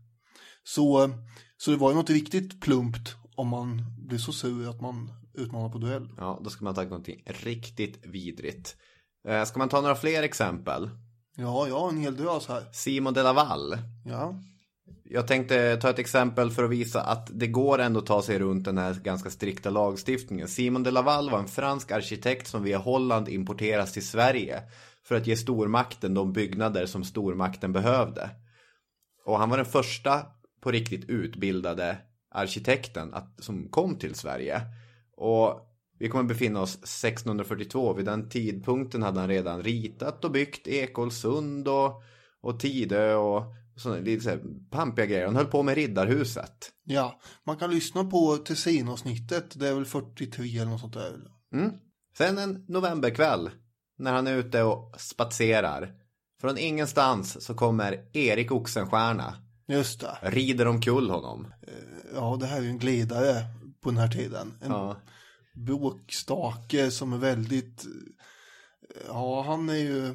Så det var ju något riktigt plumpt om man blir så sur att man utmanar på duell. Ja, då ska man ta någonting riktigt vidrigt. Ska man ta några fler exempel? Ja, en hel drös här. Simon de Laval. Ja. Jag tänkte ta ett exempel för att visa att det går ändå att ta sig runt den här ganska strikta lagstiftningen. Simon de Laval var en fransk arkitekt som via Holland importeras till Sverige för att ge stormakten de byggnader som stormakten behövde. Och han var den första på riktigt utbildade arkitekten som kom till Sverige. Och vi kommer befinna oss 1642. Vid den tidpunkten hade han redan ritat och byggt Ekolsund och Tidö och sådana lite så här pampiga grejer. Han höll på med Riddarhuset. Ja, man kan lyssna på Tessin-avsnittet. Det är väl 43 eller något sånt där. Sen en novemberkväll när han är ute och spatserar. Från ingenstans så kommer Erik Oxenstierna. Just det. Rider omkull honom. Ja, det här är ju en glidare på den här tiden. En bråkstake som är väldigt... Ja, han är ju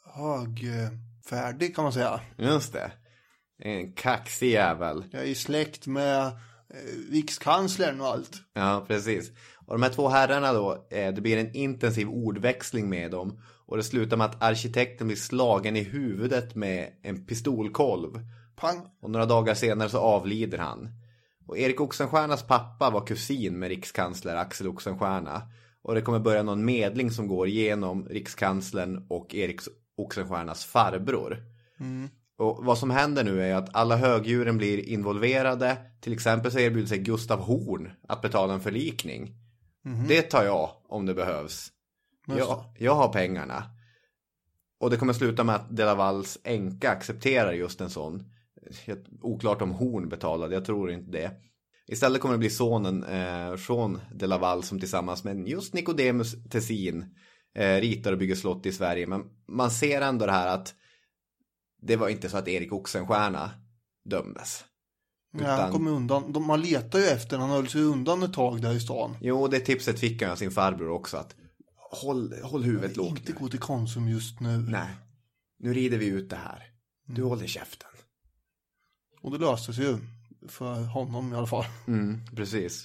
högfärdig kan man säga. Just det. En kaxig jävel. Jag är i släkt med rikskanslern och allt. Ja, precis. Och de här två herrarna då, det blir en intensiv ordväxling med dem. Och det slutar med att arkitekten blir slagen i huvudet med en pistolkolv. Pang. Och några dagar senare så avlider han. Och Erik Oxenstiernas pappa var kusin med rikskansler Axel Oxenstierna. Och det kommer börja någon medling som går igenom rikskanslern och Erik Oxenstiernas farbror. Och vad som händer nu är att alla högdjuren blir involverade. Till exempel så erbjuder sig Gustav Horn att betala en förlikning. Det tar jag om det behövs. Jag har pengarna. Och det kommer sluta med att de Lavals änka accepterar just en sån. Oklart om Horn betalade, jag tror inte det. Istället kommer det bli sonen Jean de Laval som tillsammans med just Nicodemus Tessin ritar och bygger slott i Sverige. Men man ser ändå det här att det var inte så att Erik Oxenstierna dömdes. Ja, han kom undan. Man letar ju efter, han höll sig undan ett tag där i stan. Jo, det tipset fick han av sin farbror också, att håll huvudet lågt. Inte gå till Konsum just nu. Nej, nu rider vi ut det här. Du håller käften. Och det löste sig ju för honom i alla fall. Precis.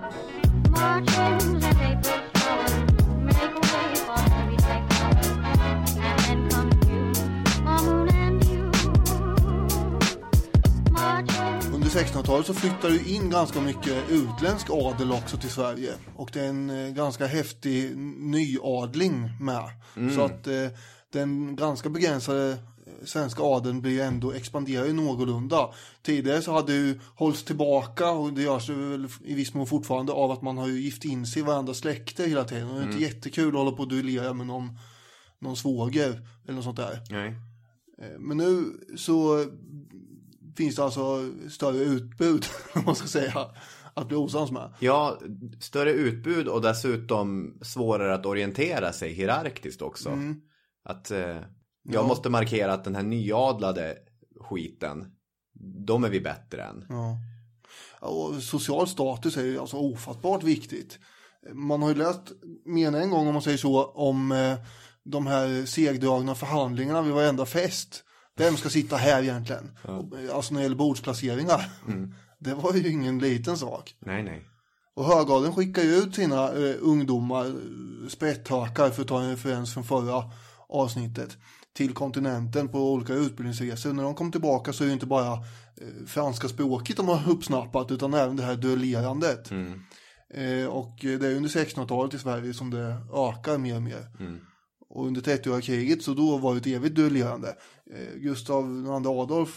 Under 1600-talet så flyttar det in ganska mycket utländsk adel också till Sverige. Och det är en ganska häftig nyadling med. Så att den ganska begränsade svenska adeln blir ändå expanderar ju någorlunda. Tidigare så hade ju hållits tillbaka, och det görs väl i viss mån fortfarande av att man har ju gift in sig i varandra släkter hela tiden. Och det är inte jättekul att hålla på och duellera med någon svåger eller något sånt där. Nej. Men nu så finns det alltså större utbud, om man ska säga, att bli osams med. Ja, större utbud och dessutom svårare att orientera sig hierarkiskt också. Att jag måste markera att den här nyadlade skiten, de är vi bättre än. Ja. Och social status är ju alltså ofattbart viktigt. Man har ju läst mer en gång, om man säger så, om de här segdragna förhandlingarna vid varenda fest. Vem ska sitta här egentligen? Alltså när det gäller bordsplaceringar. Det var ju ingen liten sak. Nej. Och högadeln skickar ju ut sina ungdomar, sprätthökar, för att ta en referens från förra avsnittet, till kontinenten på olika utbildningsresor. När de kom tillbaka så är det inte bara franska språket de har uppsnappat, utan även det här duellerandet. Och det är under 1600-talet i Sverige som det ökar mer och mer. Och under 30-åriga kriget så då var det ett evigt duellerande. Gustav II Adolf,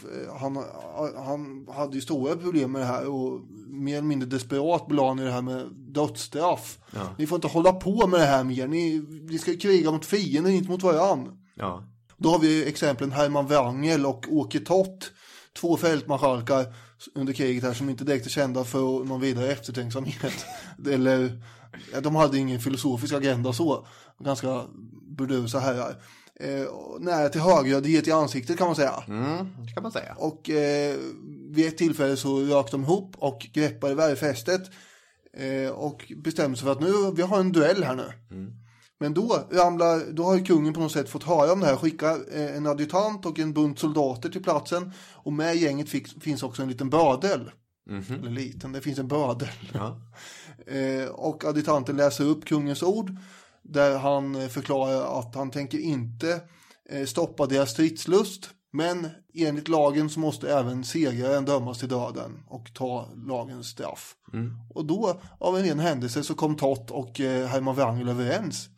han hade ju stora problem med det här och mer eller mindre desperat belade han i det här med dödsstraff. Ja. Ni får inte hålla på med det här mer. Ni ska kriga mot fienden, inte mot varann. Ja. Då har vi exemplen Hermann Wrangel och Åke Tott, 2 fältmarskalkar under kriget här som inte direkt är kända för någon vidare eftertänksamhet. Eller de hade ingen filosofisk agenda så. Ganska burdusa herrar. Nära till höggradighet i ansiktet kan man säga. Det kan man säga. Och vid ett tillfälle så rök de ihop och greppade värjfästet och bestämde sig för att nu, vi har en duell här nu. Men då har ju kungen på något sätt fått höra om det här, skicka en adjutant och en bunt soldater till platsen, och med gänget finns också en liten bödel. Eller liten, det finns en bödel. Ja. Och adjutanten läser upp kungens ord där han förklarar att han tänker inte stoppa deras stridslust, men enligt lagen så måste även segraren dömas till döden och ta lagens straff. Och då av en ren händelse så kom Tott och Hermann Wrangel överens.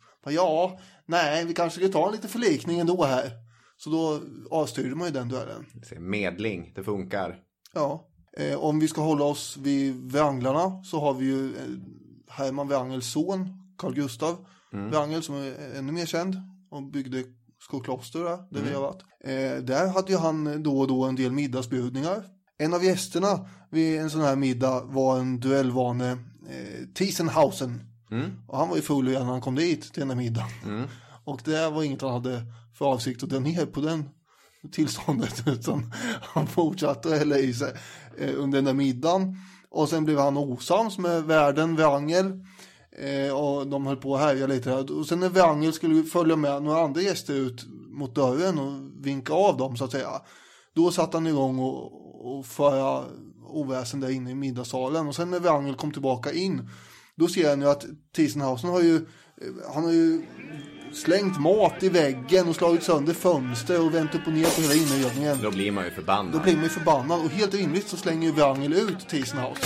Vi kanske ska ta en lite förlikning ändå här. Så då avstyrde man ju den duellen. Medling, det funkar. Ja, om vi ska hålla oss vid Wranglarna så har vi ju Hermann Wrangels son, Carl Gustav Wrangel, som är ännu mer känd och byggde Skokloster där vi har varit. Där hade ju han då och då en del middagsbjudningar. En av gästerna vid en sån här middag var en duellvane Tiesenhausen. Och han var ju full igen när han kom dit till den här middagen. Och det var inget han hade för avsikt att dra ner på den tillståndet, utan han fortsatte att hälla i sig under den där middagen. Och sen blev han osams med värden Wrangel. Och de höll på att härja lite här. Och sen när Wrangel skulle följa med några andra gäster ut mot dörren och vinka av dem så att säga, då satt han igång och föra oväsen där inne i middagssalen. Och sen när Wrangel kom tillbaka in, då ser han ju att Tiesenhausen har ju slängt mat i väggen och slagit sönder fönster och vänt upp och ner på hela inredningen. Då blir man ju förbannad. Och helt rimligt så slänger ju Wrangel ut Tiesenhausen.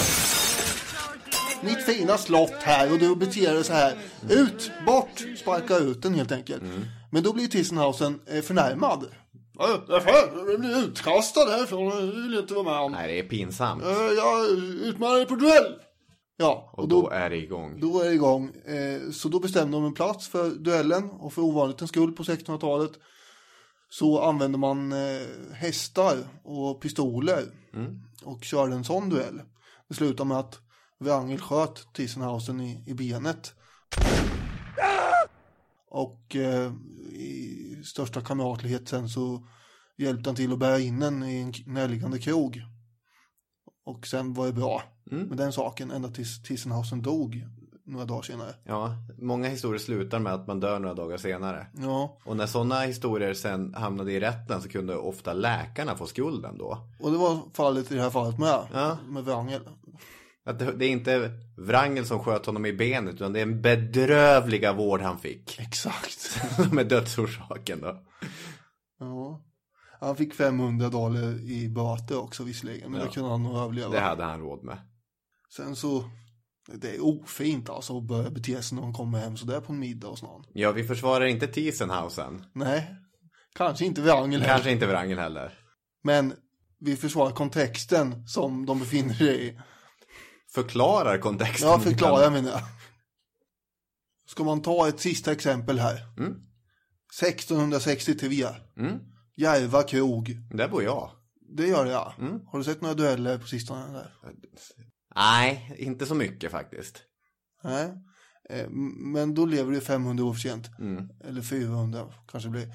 Mitt fina slott här, och du beter dig så här. Ut, bort, sparka ut den helt enkelt. Men då blir Tiesenhausen förnärmad. Jag blir utkastad härifrån, jag vill inte vara med om. Nej, det är pinsamt. Jag utmanar dig på duell. Ja, och då är det igång. Då är det igång. Så då bestämde de en plats för duellen, och för ovanligt skull på 1600-talet så använde man hästar och pistoler och körde en sån duell. Det slutade med att Wrangel sköt Tiesenhausen i benet. Och i största kamratlighet sen så hjälpte han till att bära in den i en närliggande krog. Och sen var det bra med den saken ända tills Tiesenhausen dog några dagar senare. Ja, många historier slutar med att man dör några dagar senare. Ja. Och när sådana historier sen hamnade i rätten så kunde ofta läkarna få skulden då. Och det var fallet i det här fallet med Wrangel. Att det är inte Wrangel som sköt honom i benet, utan det är en bedrövliga vård han fick. Exakt. Med dödsorsaken då. Ja. Han fick $500 i böter också visserligen, men det kunde han nog överleva. Det hade han råd med. Sen så, det är ofint alltså att börja bete sig när han kommer hem så där på en middag hos någon. Ja, vi försvarar inte Tiesenhausen. Nej, kanske inte Wrangel heller. Men vi försvarar kontexten som de befinner sig i. Förklarar kontexten. Ja, förklarar menar jag. Ska man ta ett sista exempel här. 1663. Järva krog. Där bor jag. Det gör det, ja. Har du sett några dueller på sistone där? Nej, inte så mycket faktiskt. Nej. Men då lever det 500 år för sent. Eller 400 kanske blir.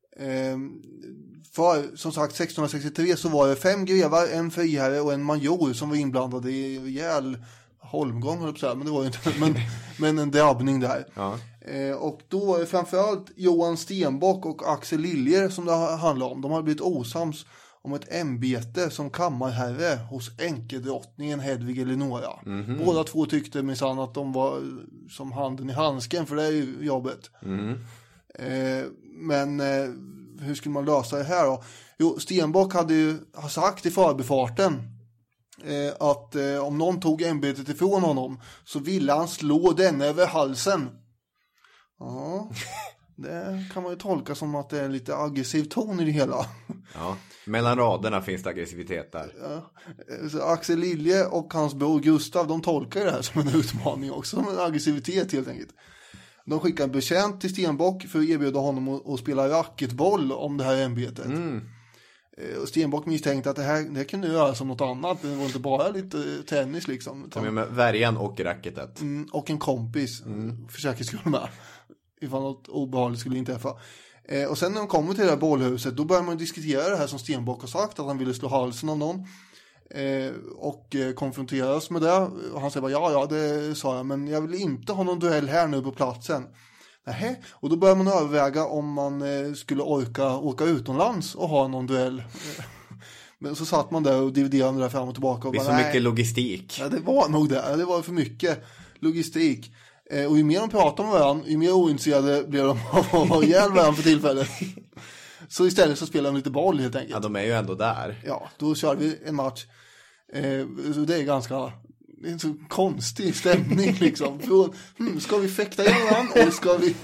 För som sagt 1663 så var det 5 grevar, en friherre och en major som var inblandade i rejäl holmgång, men det var ju inte men en drabbning där. Ja. Och då var det framförallt Johan Stenbock och Axel Liljer som det handlar om. De har blivit osams om ett ämbete som kammarherre hos enkedrottningen Hedvig Eleonora. Båda två tyckte minsann att de var som handen i handsken, för det är ju jobbet. Men hur skulle man lösa det här då? Jo, Stenbock hade ju sagt i förbifarten att om någon tog ämbetet ifrån honom så ville han slå den över halsen. Ja. Det kan man ju tolka som att det är lite aggressiv ton i det hela. Ja, mellan raderna finns det aggressivitet där. Ja. Så Axel Lilje och hans bror Gustav, de tolkar det här som en utmaning också, som en aggressivitet helt enkelt. De skickar en betjänt till Stenbock för att erbjuda honom att spela racketboll om det här ämbetet. Och Stenbock misstänkte att det här kunde göra som något annat. Det var inte bara lite tennis liksom. Ta med värjan och racketet. Och en kompis, för säkerhets skull med. Ifall något obehagligt skulle inträffa. Och sen när de kommer till det här bollhuset, då börjar man diskutera det här som Stenbock har sagt, att han ville slå halsen av någon. Och konfronteras med det. Och han säger bara, ja det sa jag, men jag vill inte ha någon duell här nu på platsen. Nähä. Och då börjar man överväga om man skulle åka utomlands och ha någon duell. Men så satt man där och dividerade där fram och tillbaka. Och det är bara, så mycket logistik. Ja, det var nog det. Det var för mycket logistik. Och ju mer de pratade med varandra, ju mer ointresserade blev de av att ha ihjäl varandra för tillfället. Så istället så spelar de lite boll helt enkelt. Ja, de är ju ändå där. Ja, då kör vi en match. Så det är ganska... Det är en så konstig stämning liksom. Ska vi fäkta igen varandra eller ska vi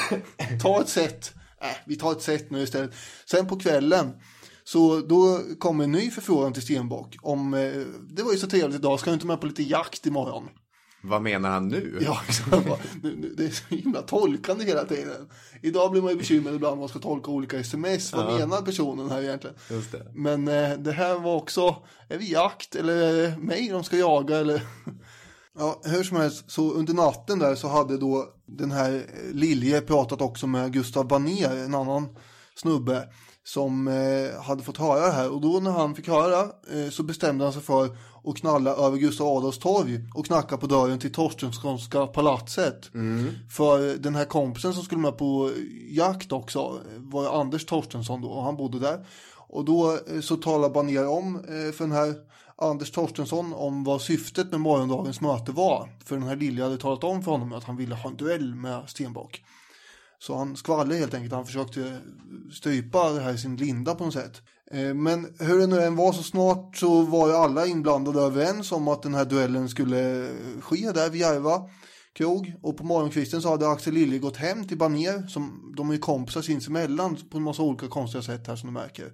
ta ett set? Vi tar ett set nu istället. Sen på kvällen så då kommer en ny förfrågan till Stenbock om det var ju så trevligt idag, ska du inte med på lite jakt imorgon? Vad menar han nu? Ja, det är så himla tolkande hela tiden. Idag blir man ju bekymrad ibland man ska tolka olika sms. Vad menar personen här egentligen? Just det. Men det här var också, är vi jakt eller är det mig de ska jaga eller... Ja, hur som helst, så under natten där så hade då den här Lilje pratat också med Gustav Banér, en annan snubbe som hade fått höra det här. Och då när han fick höra så bestämde han sig för att knalla över Gustav Adolfs torg och knacka på dörren till Torstenssonska palatset. För den här kompisen som skulle med på jakt också var Anders Torstensson då, och han bodde där. Och då så talar Banér om för den här Anders Torstensson om vad syftet med morgondagens möte var. För den här Lilja hade talat om för honom att han ville ha en duell med Stenbock. Så han skvallde helt enkelt. Han försökte strypa det här i sin linda på något sätt. Men hur det nu än var, så snart så var ju alla inblandade överens om att den här duellen skulle ske där vid Järva krog. Och på morgonkvisten så hade Axel Lilje gått hem till Banér. Som de är ju kompisar sinsemellan på en massa olika konstiga sätt här som du märker.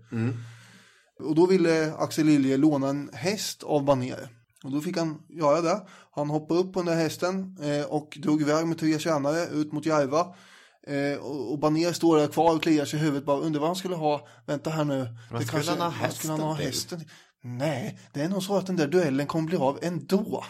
Och då ville Axel Lilje låna en häst av Banér. Och då fick han göra det. Han hoppade upp på den där hästen och drog iväg med 3 tjänare ut mot Järva. Och Banér står där kvar och kliar sig i huvudet. Bara undrar vad han skulle ha. Vänta här nu. Vad skulle han ha hästen? Nej, det är nog så att den där duellen kommer bli av ändå.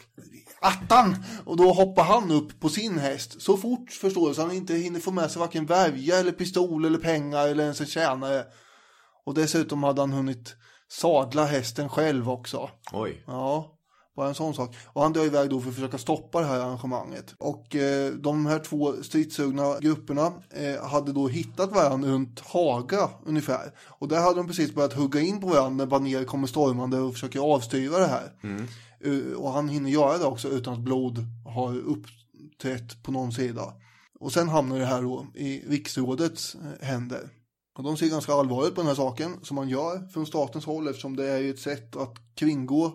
Attan! Och då hoppar han upp på sin häst. Så fort förstår du, så han inte hinner få med sig varken värja eller pistol eller pengar eller ens en tjänare. Och dessutom hade han hunnit sadla hästen själv också. Oj. Ja, bara en sån sak. Och han drar iväg då för att försöka stoppa det här arrangemanget. Och de här 2 stridssugna grupperna hade då hittat varandra runt Haga ungefär. Och där hade de precis börjat hugga in på varandra när Banér kommer stormande och försöker avstyra det här. Och han hinner göra det också utan att blod har uppträtt på någon sida. Och sen hamnar det här då i riksrådets händer. Och de ser ganska allvarligt på den här saken som man gör från statens håll, eftersom det är ju ett sätt att kringgå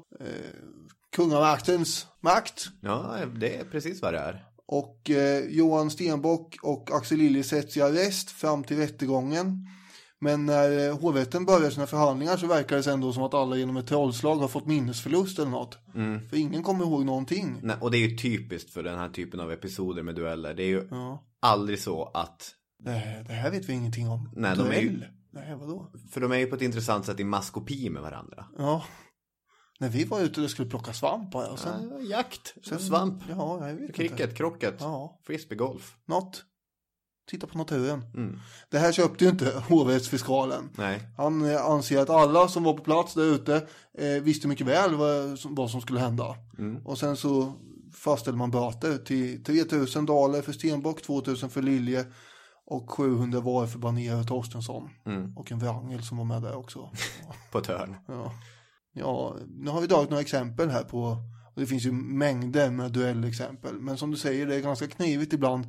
kungamaktens makt. Ja, det är precis vad det är. Och Johan Stenbock och Axel Lilje sätts i arrest fram till rättegången. Men när hovrätten börjar sina förhandlingar så verkar det ändå som att alla genom ett trollslag har fått minnesförlust eller något. För ingen kommer ihåg någonting. Nej, och det är ju typiskt för den här typen av episoder med dueller. Det är ju aldrig så att... Det här vet vi ingenting om. Nej, de är ju... Nej, vadå? För de är ju på ett intressant sätt i maskopi med varandra. Ja. När vi var ute och skulle plocka svamp och sen... Ja, jakt, sen svamp. Ja, jag vet Cricket, inte. krocket, ja. Frisbeegolf. Något. Titta på naturen. Det här köpte ju inte hovrättsfiskalen. Nej. Han anser att alla som var på plats där ute visste mycket väl vad som skulle hända. Och sen så fastställde man böter till 3000 daler för Stenbock, 2000 för Lilje och 700 var för Banér och Torstensson. Och en Wrangel som var med där också. På ett hörn. Ja, nu har vi dragit några exempel här på, och det finns ju mängder med duellexempel. Men som du säger, det är ganska knivigt ibland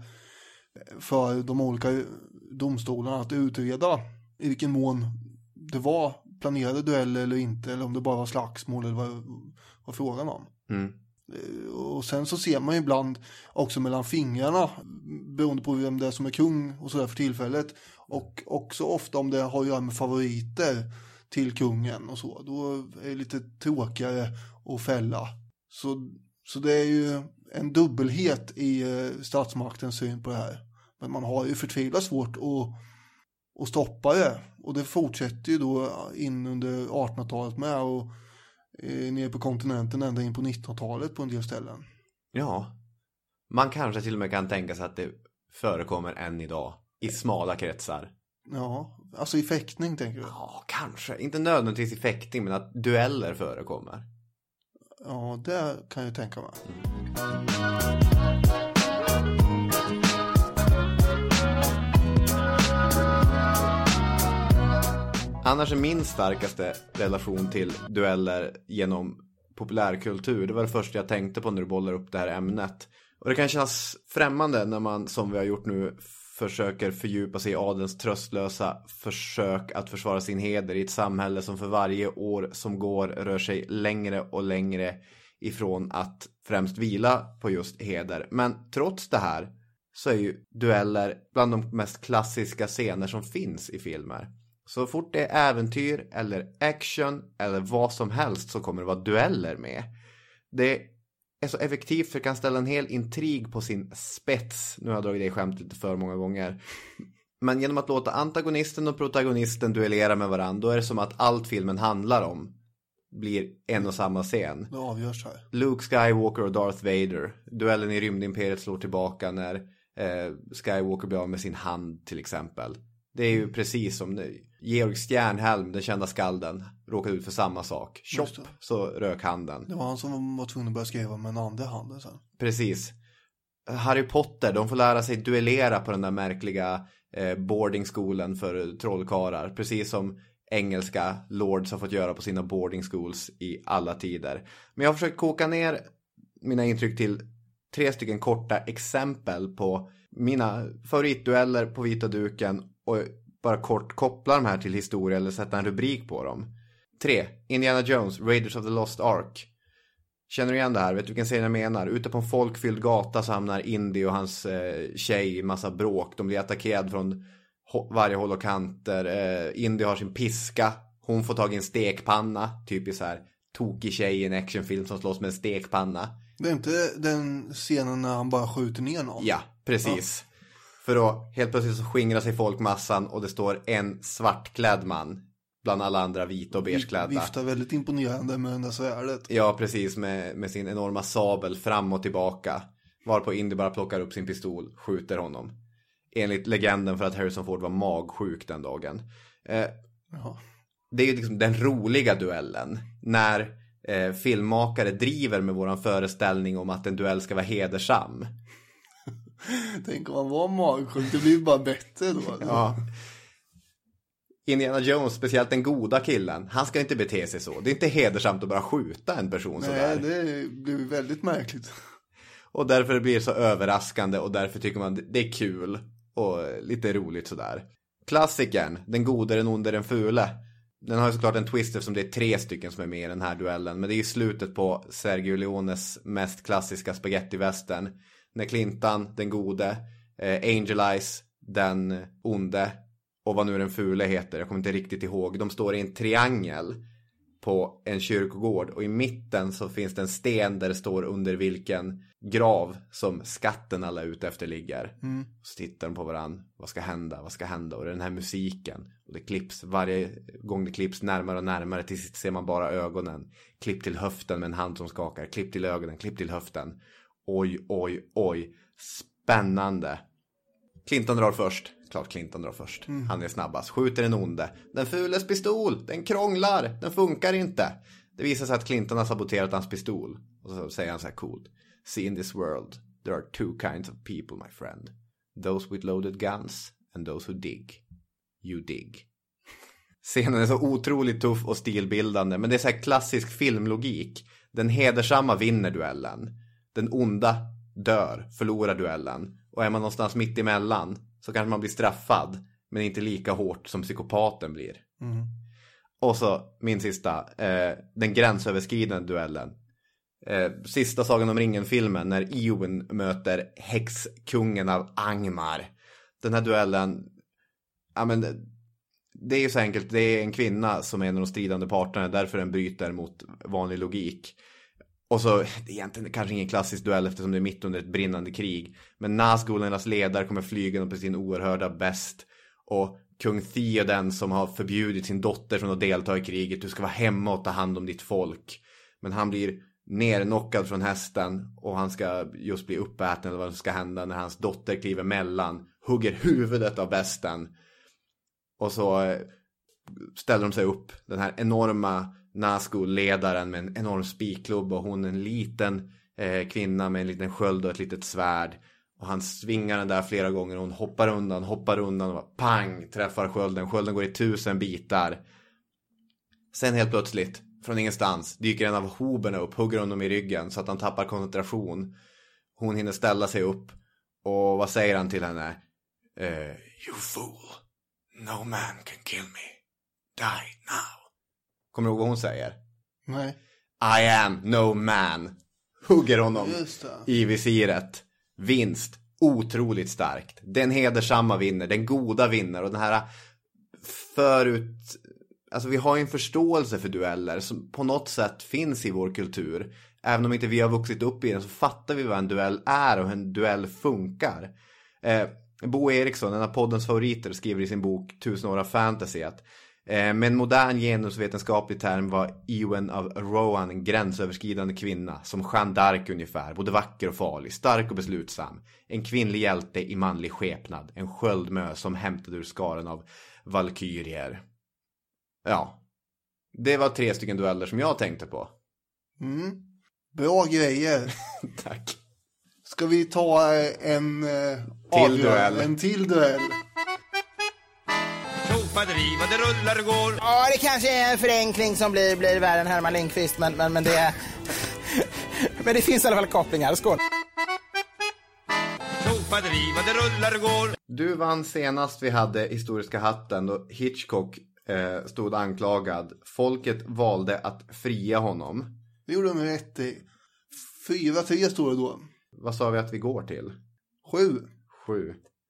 för de olika domstolarna att utreda i vilken mån det var planerade dueller eller inte, eller om det bara var slagsmål eller vad frågan om. Och sen så ser man ju ibland också mellan fingrarna, beroende på vem det är som är kung och sådär för tillfället. Och också ofta om det har att göra med favoriter till kungen och så. Då är det lite tråkigare att fälla. Så det är ju en dubbelhet i statsmaktens syn på det här. Men man har ju förtvivlat svårt att stoppa det. Och det fortsätter ju då in under 1800-talet med och ner på kontinenten ända in på 1900-talet på en del ställen. Ja, man kanske till och med kan tänka sig att det förekommer än idag i smala kretsar. Ja, alltså i fäktning tänker du? Ja, kanske. Inte nödvändigtvis i fäktning, men att dueller förekommer. Ja, det kan jag tänka mig. Annars är min starkaste relation till dueller genom populärkultur. Det var det första jag tänkte på när du bollar upp det här ämnet. Och det kan kännas främmande när man, som vi har gjort nu, försöker fördjupa sig i adelns tröstlösa försök att försvara sin heder i ett samhälle som för varje år som går rör sig längre och längre ifrån att främst vila på just heder. Men trots det här så är ju dueller bland de mest klassiska scener som finns i filmer. Så fort det är äventyr eller action eller vad som helst så kommer det vara dueller med. Det är så effektivt för det kan ställa en hel intrig på sin spets. Nu har jag dragit det skämt lite för många gånger. Men genom att låta antagonisten och protagonisten duellera med varandra, då är det som att allt filmen handlar om blir en och samma scen. Det avgörs här. Luke Skywalker och Darth Vader. Duellen i rymdimperiet slår tillbaka när Skywalker blir av med sin hand till exempel. Det är ju precis som Georg Stjärnhelm, den kända skalden, råkade ut för samma sak. Chopp, så rök handen. Det var han som var tvungen att börja skriva med en andra handen sen. Precis. Harry Potter, de får lära sig duellera på den där märkliga boardingskolan för trollkarlar. Precis som engelska lords har fått göra på sina boarding schools i alla tider. Men jag har försökt koka ner mina intryck till 3 stycken korta exempel på mina favoritdueller på vita duken och bara kort koppla de här till historia eller sätta en rubrik på dem. 3. Indiana Jones, Raiders of the Lost Ark. Känner du igen det här? Vet du vilken serie jag menar? Ute på en folkfylld gata så hamnar Indy och hans tjej i massa bråk. De blir attackerade från varje håll och kanter. Indy har sin piska. Hon får tag i en stekpanna. Typiskt så här tokig tjej i en actionfilm som slåss med en stekpanna. Det är inte den scenen när han bara skjuter ner någon? Ja, precis. Ja. För då helt plötsligt så skingrar sig folkmassan och det står en svartklädd man bland alla andra vita och beigeklädda. Viftar väldigt imponerande med den där svärdet. Ja, precis. Med sin enorma sabel fram och tillbaka. Varpå Indy bara plockar upp sin pistol, skjuter honom. Enligt legenden för att Harrison Ford var magsjuk den dagen. Det är ju liksom den roliga duellen. När filmmakare driver med våran föreställning om att en duell ska vara hedersam. Tänk om man var magsjuk, det blir bara bättre då. Ja. Indiana Jones, speciellt den goda killen, han ska inte bete sig så. Det är inte hedersamt att bara skjuta en person sådär. Nej, det blir väldigt märkligt. Och därför blir det så överraskande och därför tycker man det är kul och lite roligt sådär. Klassikern, den gode, den onde, den fule. Den har ju såklart en twist eftersom det är 3 stycken som är med i den här duellen. Men det är ju slutet på Sergio Leones mest klassiska spaghetti-västern. När Clintan, den gode, Angel Eyes, den onde och vad nu den fule heter, jag kommer inte riktigt ihåg. De står i en triangel på en kyrkogård och i mitten så finns det en sten där det står under vilken grav som skatten alla ute efter ligger. Så tittar de på varann. Vad ska hända? Vad ska hända? Och det är den här musiken. Och det klipps varje gång det klipps närmare och närmare. Till sist ser man bara ögonen. Klipp till höften med en hand som skakar. Klipp till ögonen. Klipp till höften. Oj, oj, oj. Spännande. Clinton drar först. Klart Clinton drar först. Han är snabbast. Skjuter den onde. Den fules pistol. Den krånglar. Den funkar inte. Det visar sig att Clinton har saboterat hans pistol. Och så säger han så här coolt. See, in this world there are 2 kinds of people, my friend. Those with loaded guns and those who dig. You dig. Scenen är så otroligt tuff och stilbildande. Men det är så här klassisk filmlogik. Den hedersamma vinner duellen. Den onda dör, förlorar duellen. Och är man någonstans mitt emellan så kanske man blir straffad. Men inte lika hårt som psykopaten blir. Och så min sista. Den gränsöverskridande duellen. Sista Sagan om ringen-filmen när Eowyn möter häxkungen av Angmar. Den här duellen, ja men det är ju så enkelt, det är en kvinna som är en av de stridande parterna, därför den bryter mot vanlig logik. Och så, det är egentligen kanske ingen klassisk duell eftersom det är mitt under ett brinnande krig. Men Nazgûlarnas ledare kommer flygande på sin oerhörda bäst. Och kung Theoden som har förbjudit sin dotter från att delta i kriget. Du ska vara hemma och ta hand om ditt folk. Men han blir nerknockad från hästen. Och han ska just bli uppäten eller vad som ska hända när hans dotter kliver mellan. Hugger huvudet av besten. Och så ställer de sig upp. Den här enorma Nazgûl-ledaren med en enorm spikklubb. Och hon en liten kvinna med en liten sköld och ett litet svärd. Och han svingar den där flera gånger. Och hon hoppar undan och pang, träffar skölden. Skölden går i 1000 bitar. Sen helt plötsligt, från ingenstans, dyker en av hoberna upp. Hugger honom i ryggen så att han tappar koncentration. Hon hinner ställa sig upp. Och vad säger han till henne? You fool. No man can kill me. Die now. Kommer du ihåg vad hon säger? Nej. I am no man. Hugger honom i visiret. Vinst. Otroligt starkt. Den hedersamma vinner. Den goda vinner. Och den här alltså vi har ju en förståelse för dueller som på något sätt finns i vår kultur. Även om inte vi har vuxit upp i den så fattar vi vad en duell är och hur en duell funkar. Bo Eriksson, en av poddens favoriter, skriver i sin bok 1000 år av fantasy att med en modern genusvetenskaplig term var Eowyn av Rohan en gränsöverskridande kvinna, som Jeanne d'Arc ungefär, både vacker och farlig, stark och beslutsam. En kvinnlig hjälte i manlig skepnad, en sköldmö som hämtade ur skaren av valkyrier. Ja, det var 3 stycken dueller som jag tänkte på. Bra grejer. Tack. Ska vi ta en till duell? Det rullar och går. Ja, det kanske är en förenkling som blir värre än Herman Lindqvist, men det men det finns i alla fall kopplingar. Skål. Det rullar och går. Du vann senast vi hade Historiska hatten då Hitchcock stod anklagad. Folket valde att fria honom. Det gjorde de rätt i. 4-3 står det då. Vad sa vi att vi går till? 7.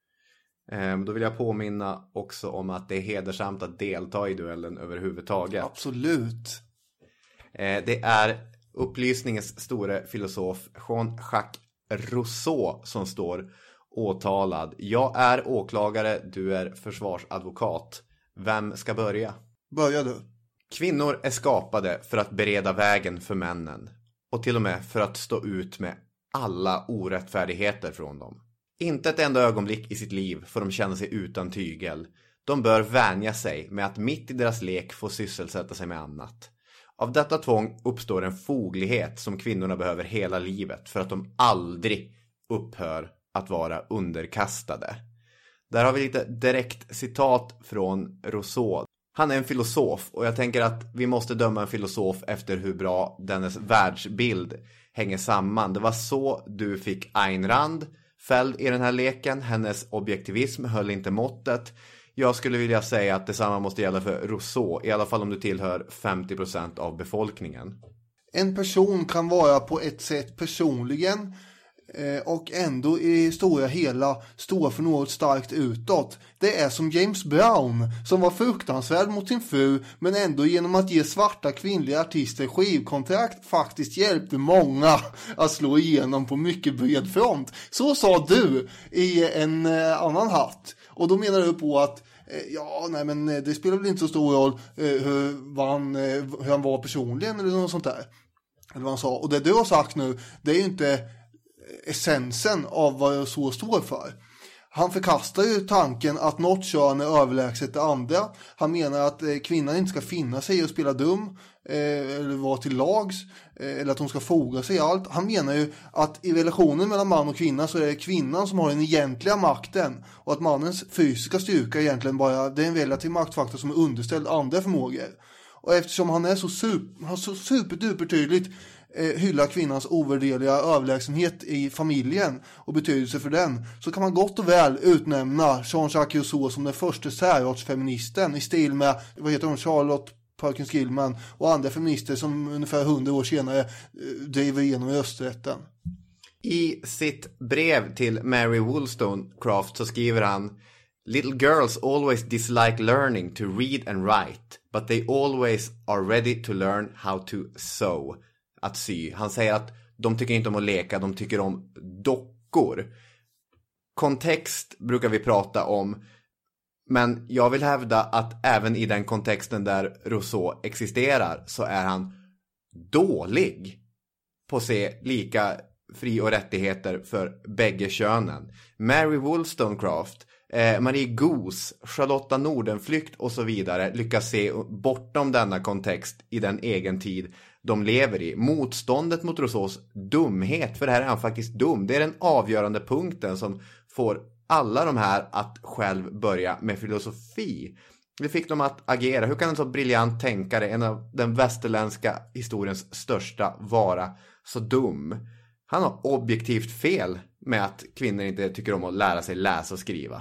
Då vill jag påminna också om att det är hedersamt att delta i duellen överhuvudtaget. Absolut. Det är upplysningens store filosof Jean-Jacques Rousseau som står åtalad. Jag är åklagare, du är försvarsadvokat. Vem ska börja? Börja du. Kvinnor är skapade för att bereda vägen för männen. Och till och med för att stå ut med alla orättfärdigheter från dem. Inte ett enda ögonblick i sitt liv får de känna sig utan tygel. De bör vänja sig med att mitt i deras lek få sysselsätta sig med annat. Av detta tvång uppstår en foglighet som kvinnorna behöver hela livet för att de aldrig upphör att vara underkastade. Där har vi lite direkt citat från Rousseau. Han är en filosof och jag tänker att vi måste döma en filosof efter hur bra dennes världsbild hänger samman. Det var så du fick Ayn Rand fälld i den här leken. Hennes objektivism höll inte måttet. Jag skulle vilja säga att detsamma måste gälla för Rousseau, i alla fall om du tillhör 50% av befolkningen. En person kan vara på ett sätt personligen och ändå i stora hela stå för något starkt utåt. Det är som James Brown som var fruktansvärd mot sin fru men ändå genom att ge svarta kvinnliga artister skivkontrakt faktiskt hjälpte många att slå igenom på mycket bred front. Så sa du i en annan hatt. Och då menar du på att men det spelar väl inte så stor roll hur han var personligen eller något sånt där. Eller vad han sa. Och det du har sagt nu, det är ju inte essensen av vad jag så står för. Han förkastar ju tanken att något kön är överlägset det andra. Han menar att kvinnan inte ska finna sig och spela dum eller vara till lags eller att hon ska foga sig i allt. Han menar ju att i relationen mellan man och kvinna så är det kvinnan som har den egentliga makten och att mannens fysiska styrka egentligen bara det är en relativ maktfaktor som är underställd andra förmågor. Och eftersom han är så superduper tydligt hylla kvinnans ovärderliga överlägsenhet i familjen och betydelse för den, så kan man gott och väl utnämna Jean-Jacques Rousseau som den första särartsfeministen i stil med, vad heter hon, Charlotte Perkins Gilman och andra feminister som ungefär 100 år senare driver igenom rösträtten. I sitt brev till Mary Wollstonecraft så skriver han: Little girls always dislike learning to read and write, but they always are ready to learn how to sew. Att sy. Han säger att de tycker inte om att leka, de tycker om dockor. Kontext brukar vi prata om, men jag vill hävda att även i den kontexten där Rousseau existerar så är han dålig på att se lika fri- och rättigheter för bägge könen. Mary Wollstonecraft, Marie Goos, Charlotta Nordenflykt och så vidare lyckas se bortom denna kontext i den egen tid de lever i. Motståndet mot Rousseaus dumhet, för här är han faktiskt dum. Det är den avgörande punkten som får alla de här att själv börja med filosofi. Det fick dem att agera. Hur kan en så briljant tänkare, en av den västerländska historiens största, vara så dum? Han har objektivt fel med att kvinnor inte tycker om att lära sig läsa och skriva.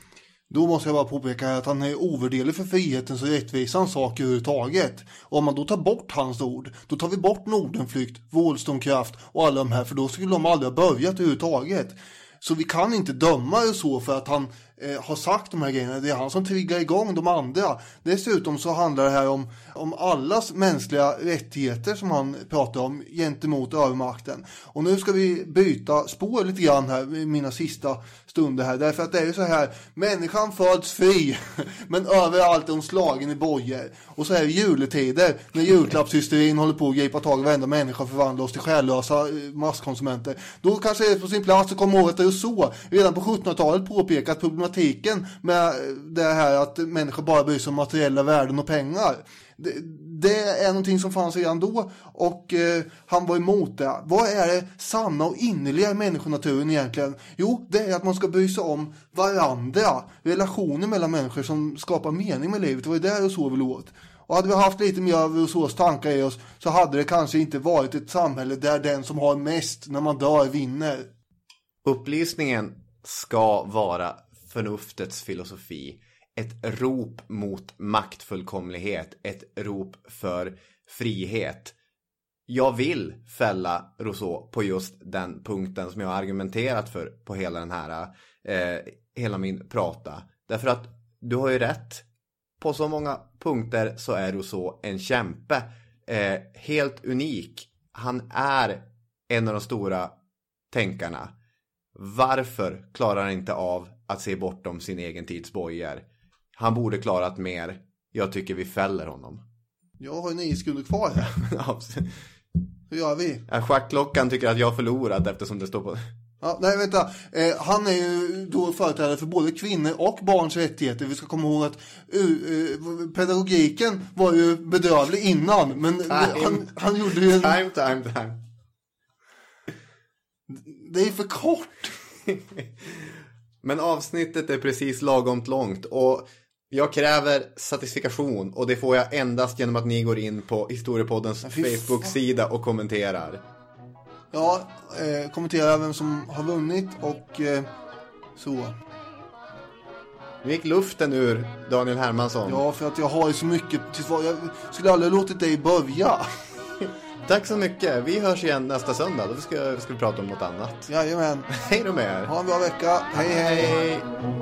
Då måste jag bara påpeka att han är ovärderlig för frihetens och rättvisans sak överhuvudtaget. Och om man då tar bort hans ord, då tar vi bort Nordenflykt, Wollstonecraft och alla de här, för då skulle de aldrig ha börjat överhuvudtaget. Så vi kan inte döma det så för att han har sagt de här grejerna. Det är han som triggar igång de andra. Dessutom så handlar det här om allas mänskliga rättigheter som han pratar om gentemot övermakten. Och nu ska vi byta spår lite grann här i mina sista stunder här. Därför att det är ju så här, människan föds fri men överallt är hon slagen i bojor. Och så är det juletider när julklappshysterin håller på att gripa tag i varenda människa och förvandla oss till själlösa masskonsumenter. Då kanske det är på sin plats att komma ihåg att Rousseau redan på 1700-talet påpekat problematiken med det här att människor bara bryr sig om materiella värden och pengar. Det är någonting som fanns redan då och han var emot det. Vad är det sanna och innerliga i människonaturen egentligen? Jo, det är att man ska bry sig om varandra. Relationer mellan människor som skapar mening med livet. Det var det Rousseau ville åt. Och hade vi haft lite mer av Rousseaus tankar i oss så hade det kanske inte varit ett samhälle där den som har mest när man dör vinner. Upplysningen ska vara förnuftets filosofi. Ett rop mot maktfullkomlighet. Ett rop för frihet. Jag vill fälla Rousseau på just den punkten som jag har argumenterat för på hela den här hela min prata. Därför att du har ju rätt. På så många punkter så är Rousseau en kämpe. Helt unik. Han är en av de stora tänkarna. Varför klarar han inte av att se bortom sin egen tids bojor? Han borde klarat mer. Jag tycker vi fäller honom. Jag har 9 sekunder kvar här. Hur gör vi? Schackklockan tycker att jag har förlorat eftersom det står på... Ja, nej, vänta. Han är ju då företrädare för både kvinnor och barns rättigheter. Vi ska komma ihåg att pedagogiken var ju bedrövlig innan. Men han gjorde ju... Time. Det är för kort. Men avsnittet är precis lagomt långt och jag kräver satisfikation och det får jag endast genom att ni går in på Historiepoddens Facebook-sida och kommenterar. Ja, kommentera vem som har vunnit och så. Nu gick luften ur Daniel Hermansson. Ja, för att jag har ju så mycket till svar. Jag skulle aldrig låtit dig börja. Tack så mycket. Vi hörs igen nästa söndag. Då ska vi prata om något annat. Jajamän. Hej då med er. Ha en bra vecka. Hej.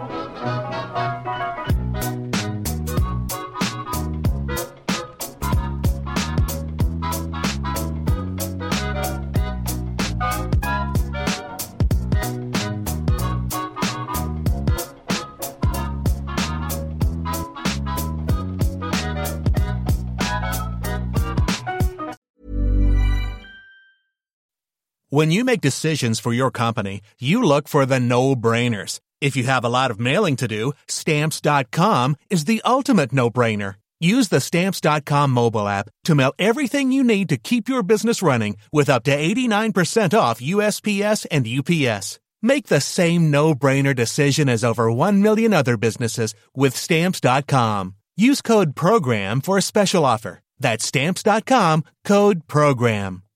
When you make decisions for your company, you look for the no-brainers. If you have a lot of mailing to do, Stamps.com is the ultimate no-brainer. Use the Stamps.com mobile app to mail everything you need to keep your business running with up to 89% off USPS and UPS. Make the same no-brainer decision as over 1 million other businesses with Stamps.com. Use code PROGRAM for a special offer. That's Stamps.com, code PROGRAM.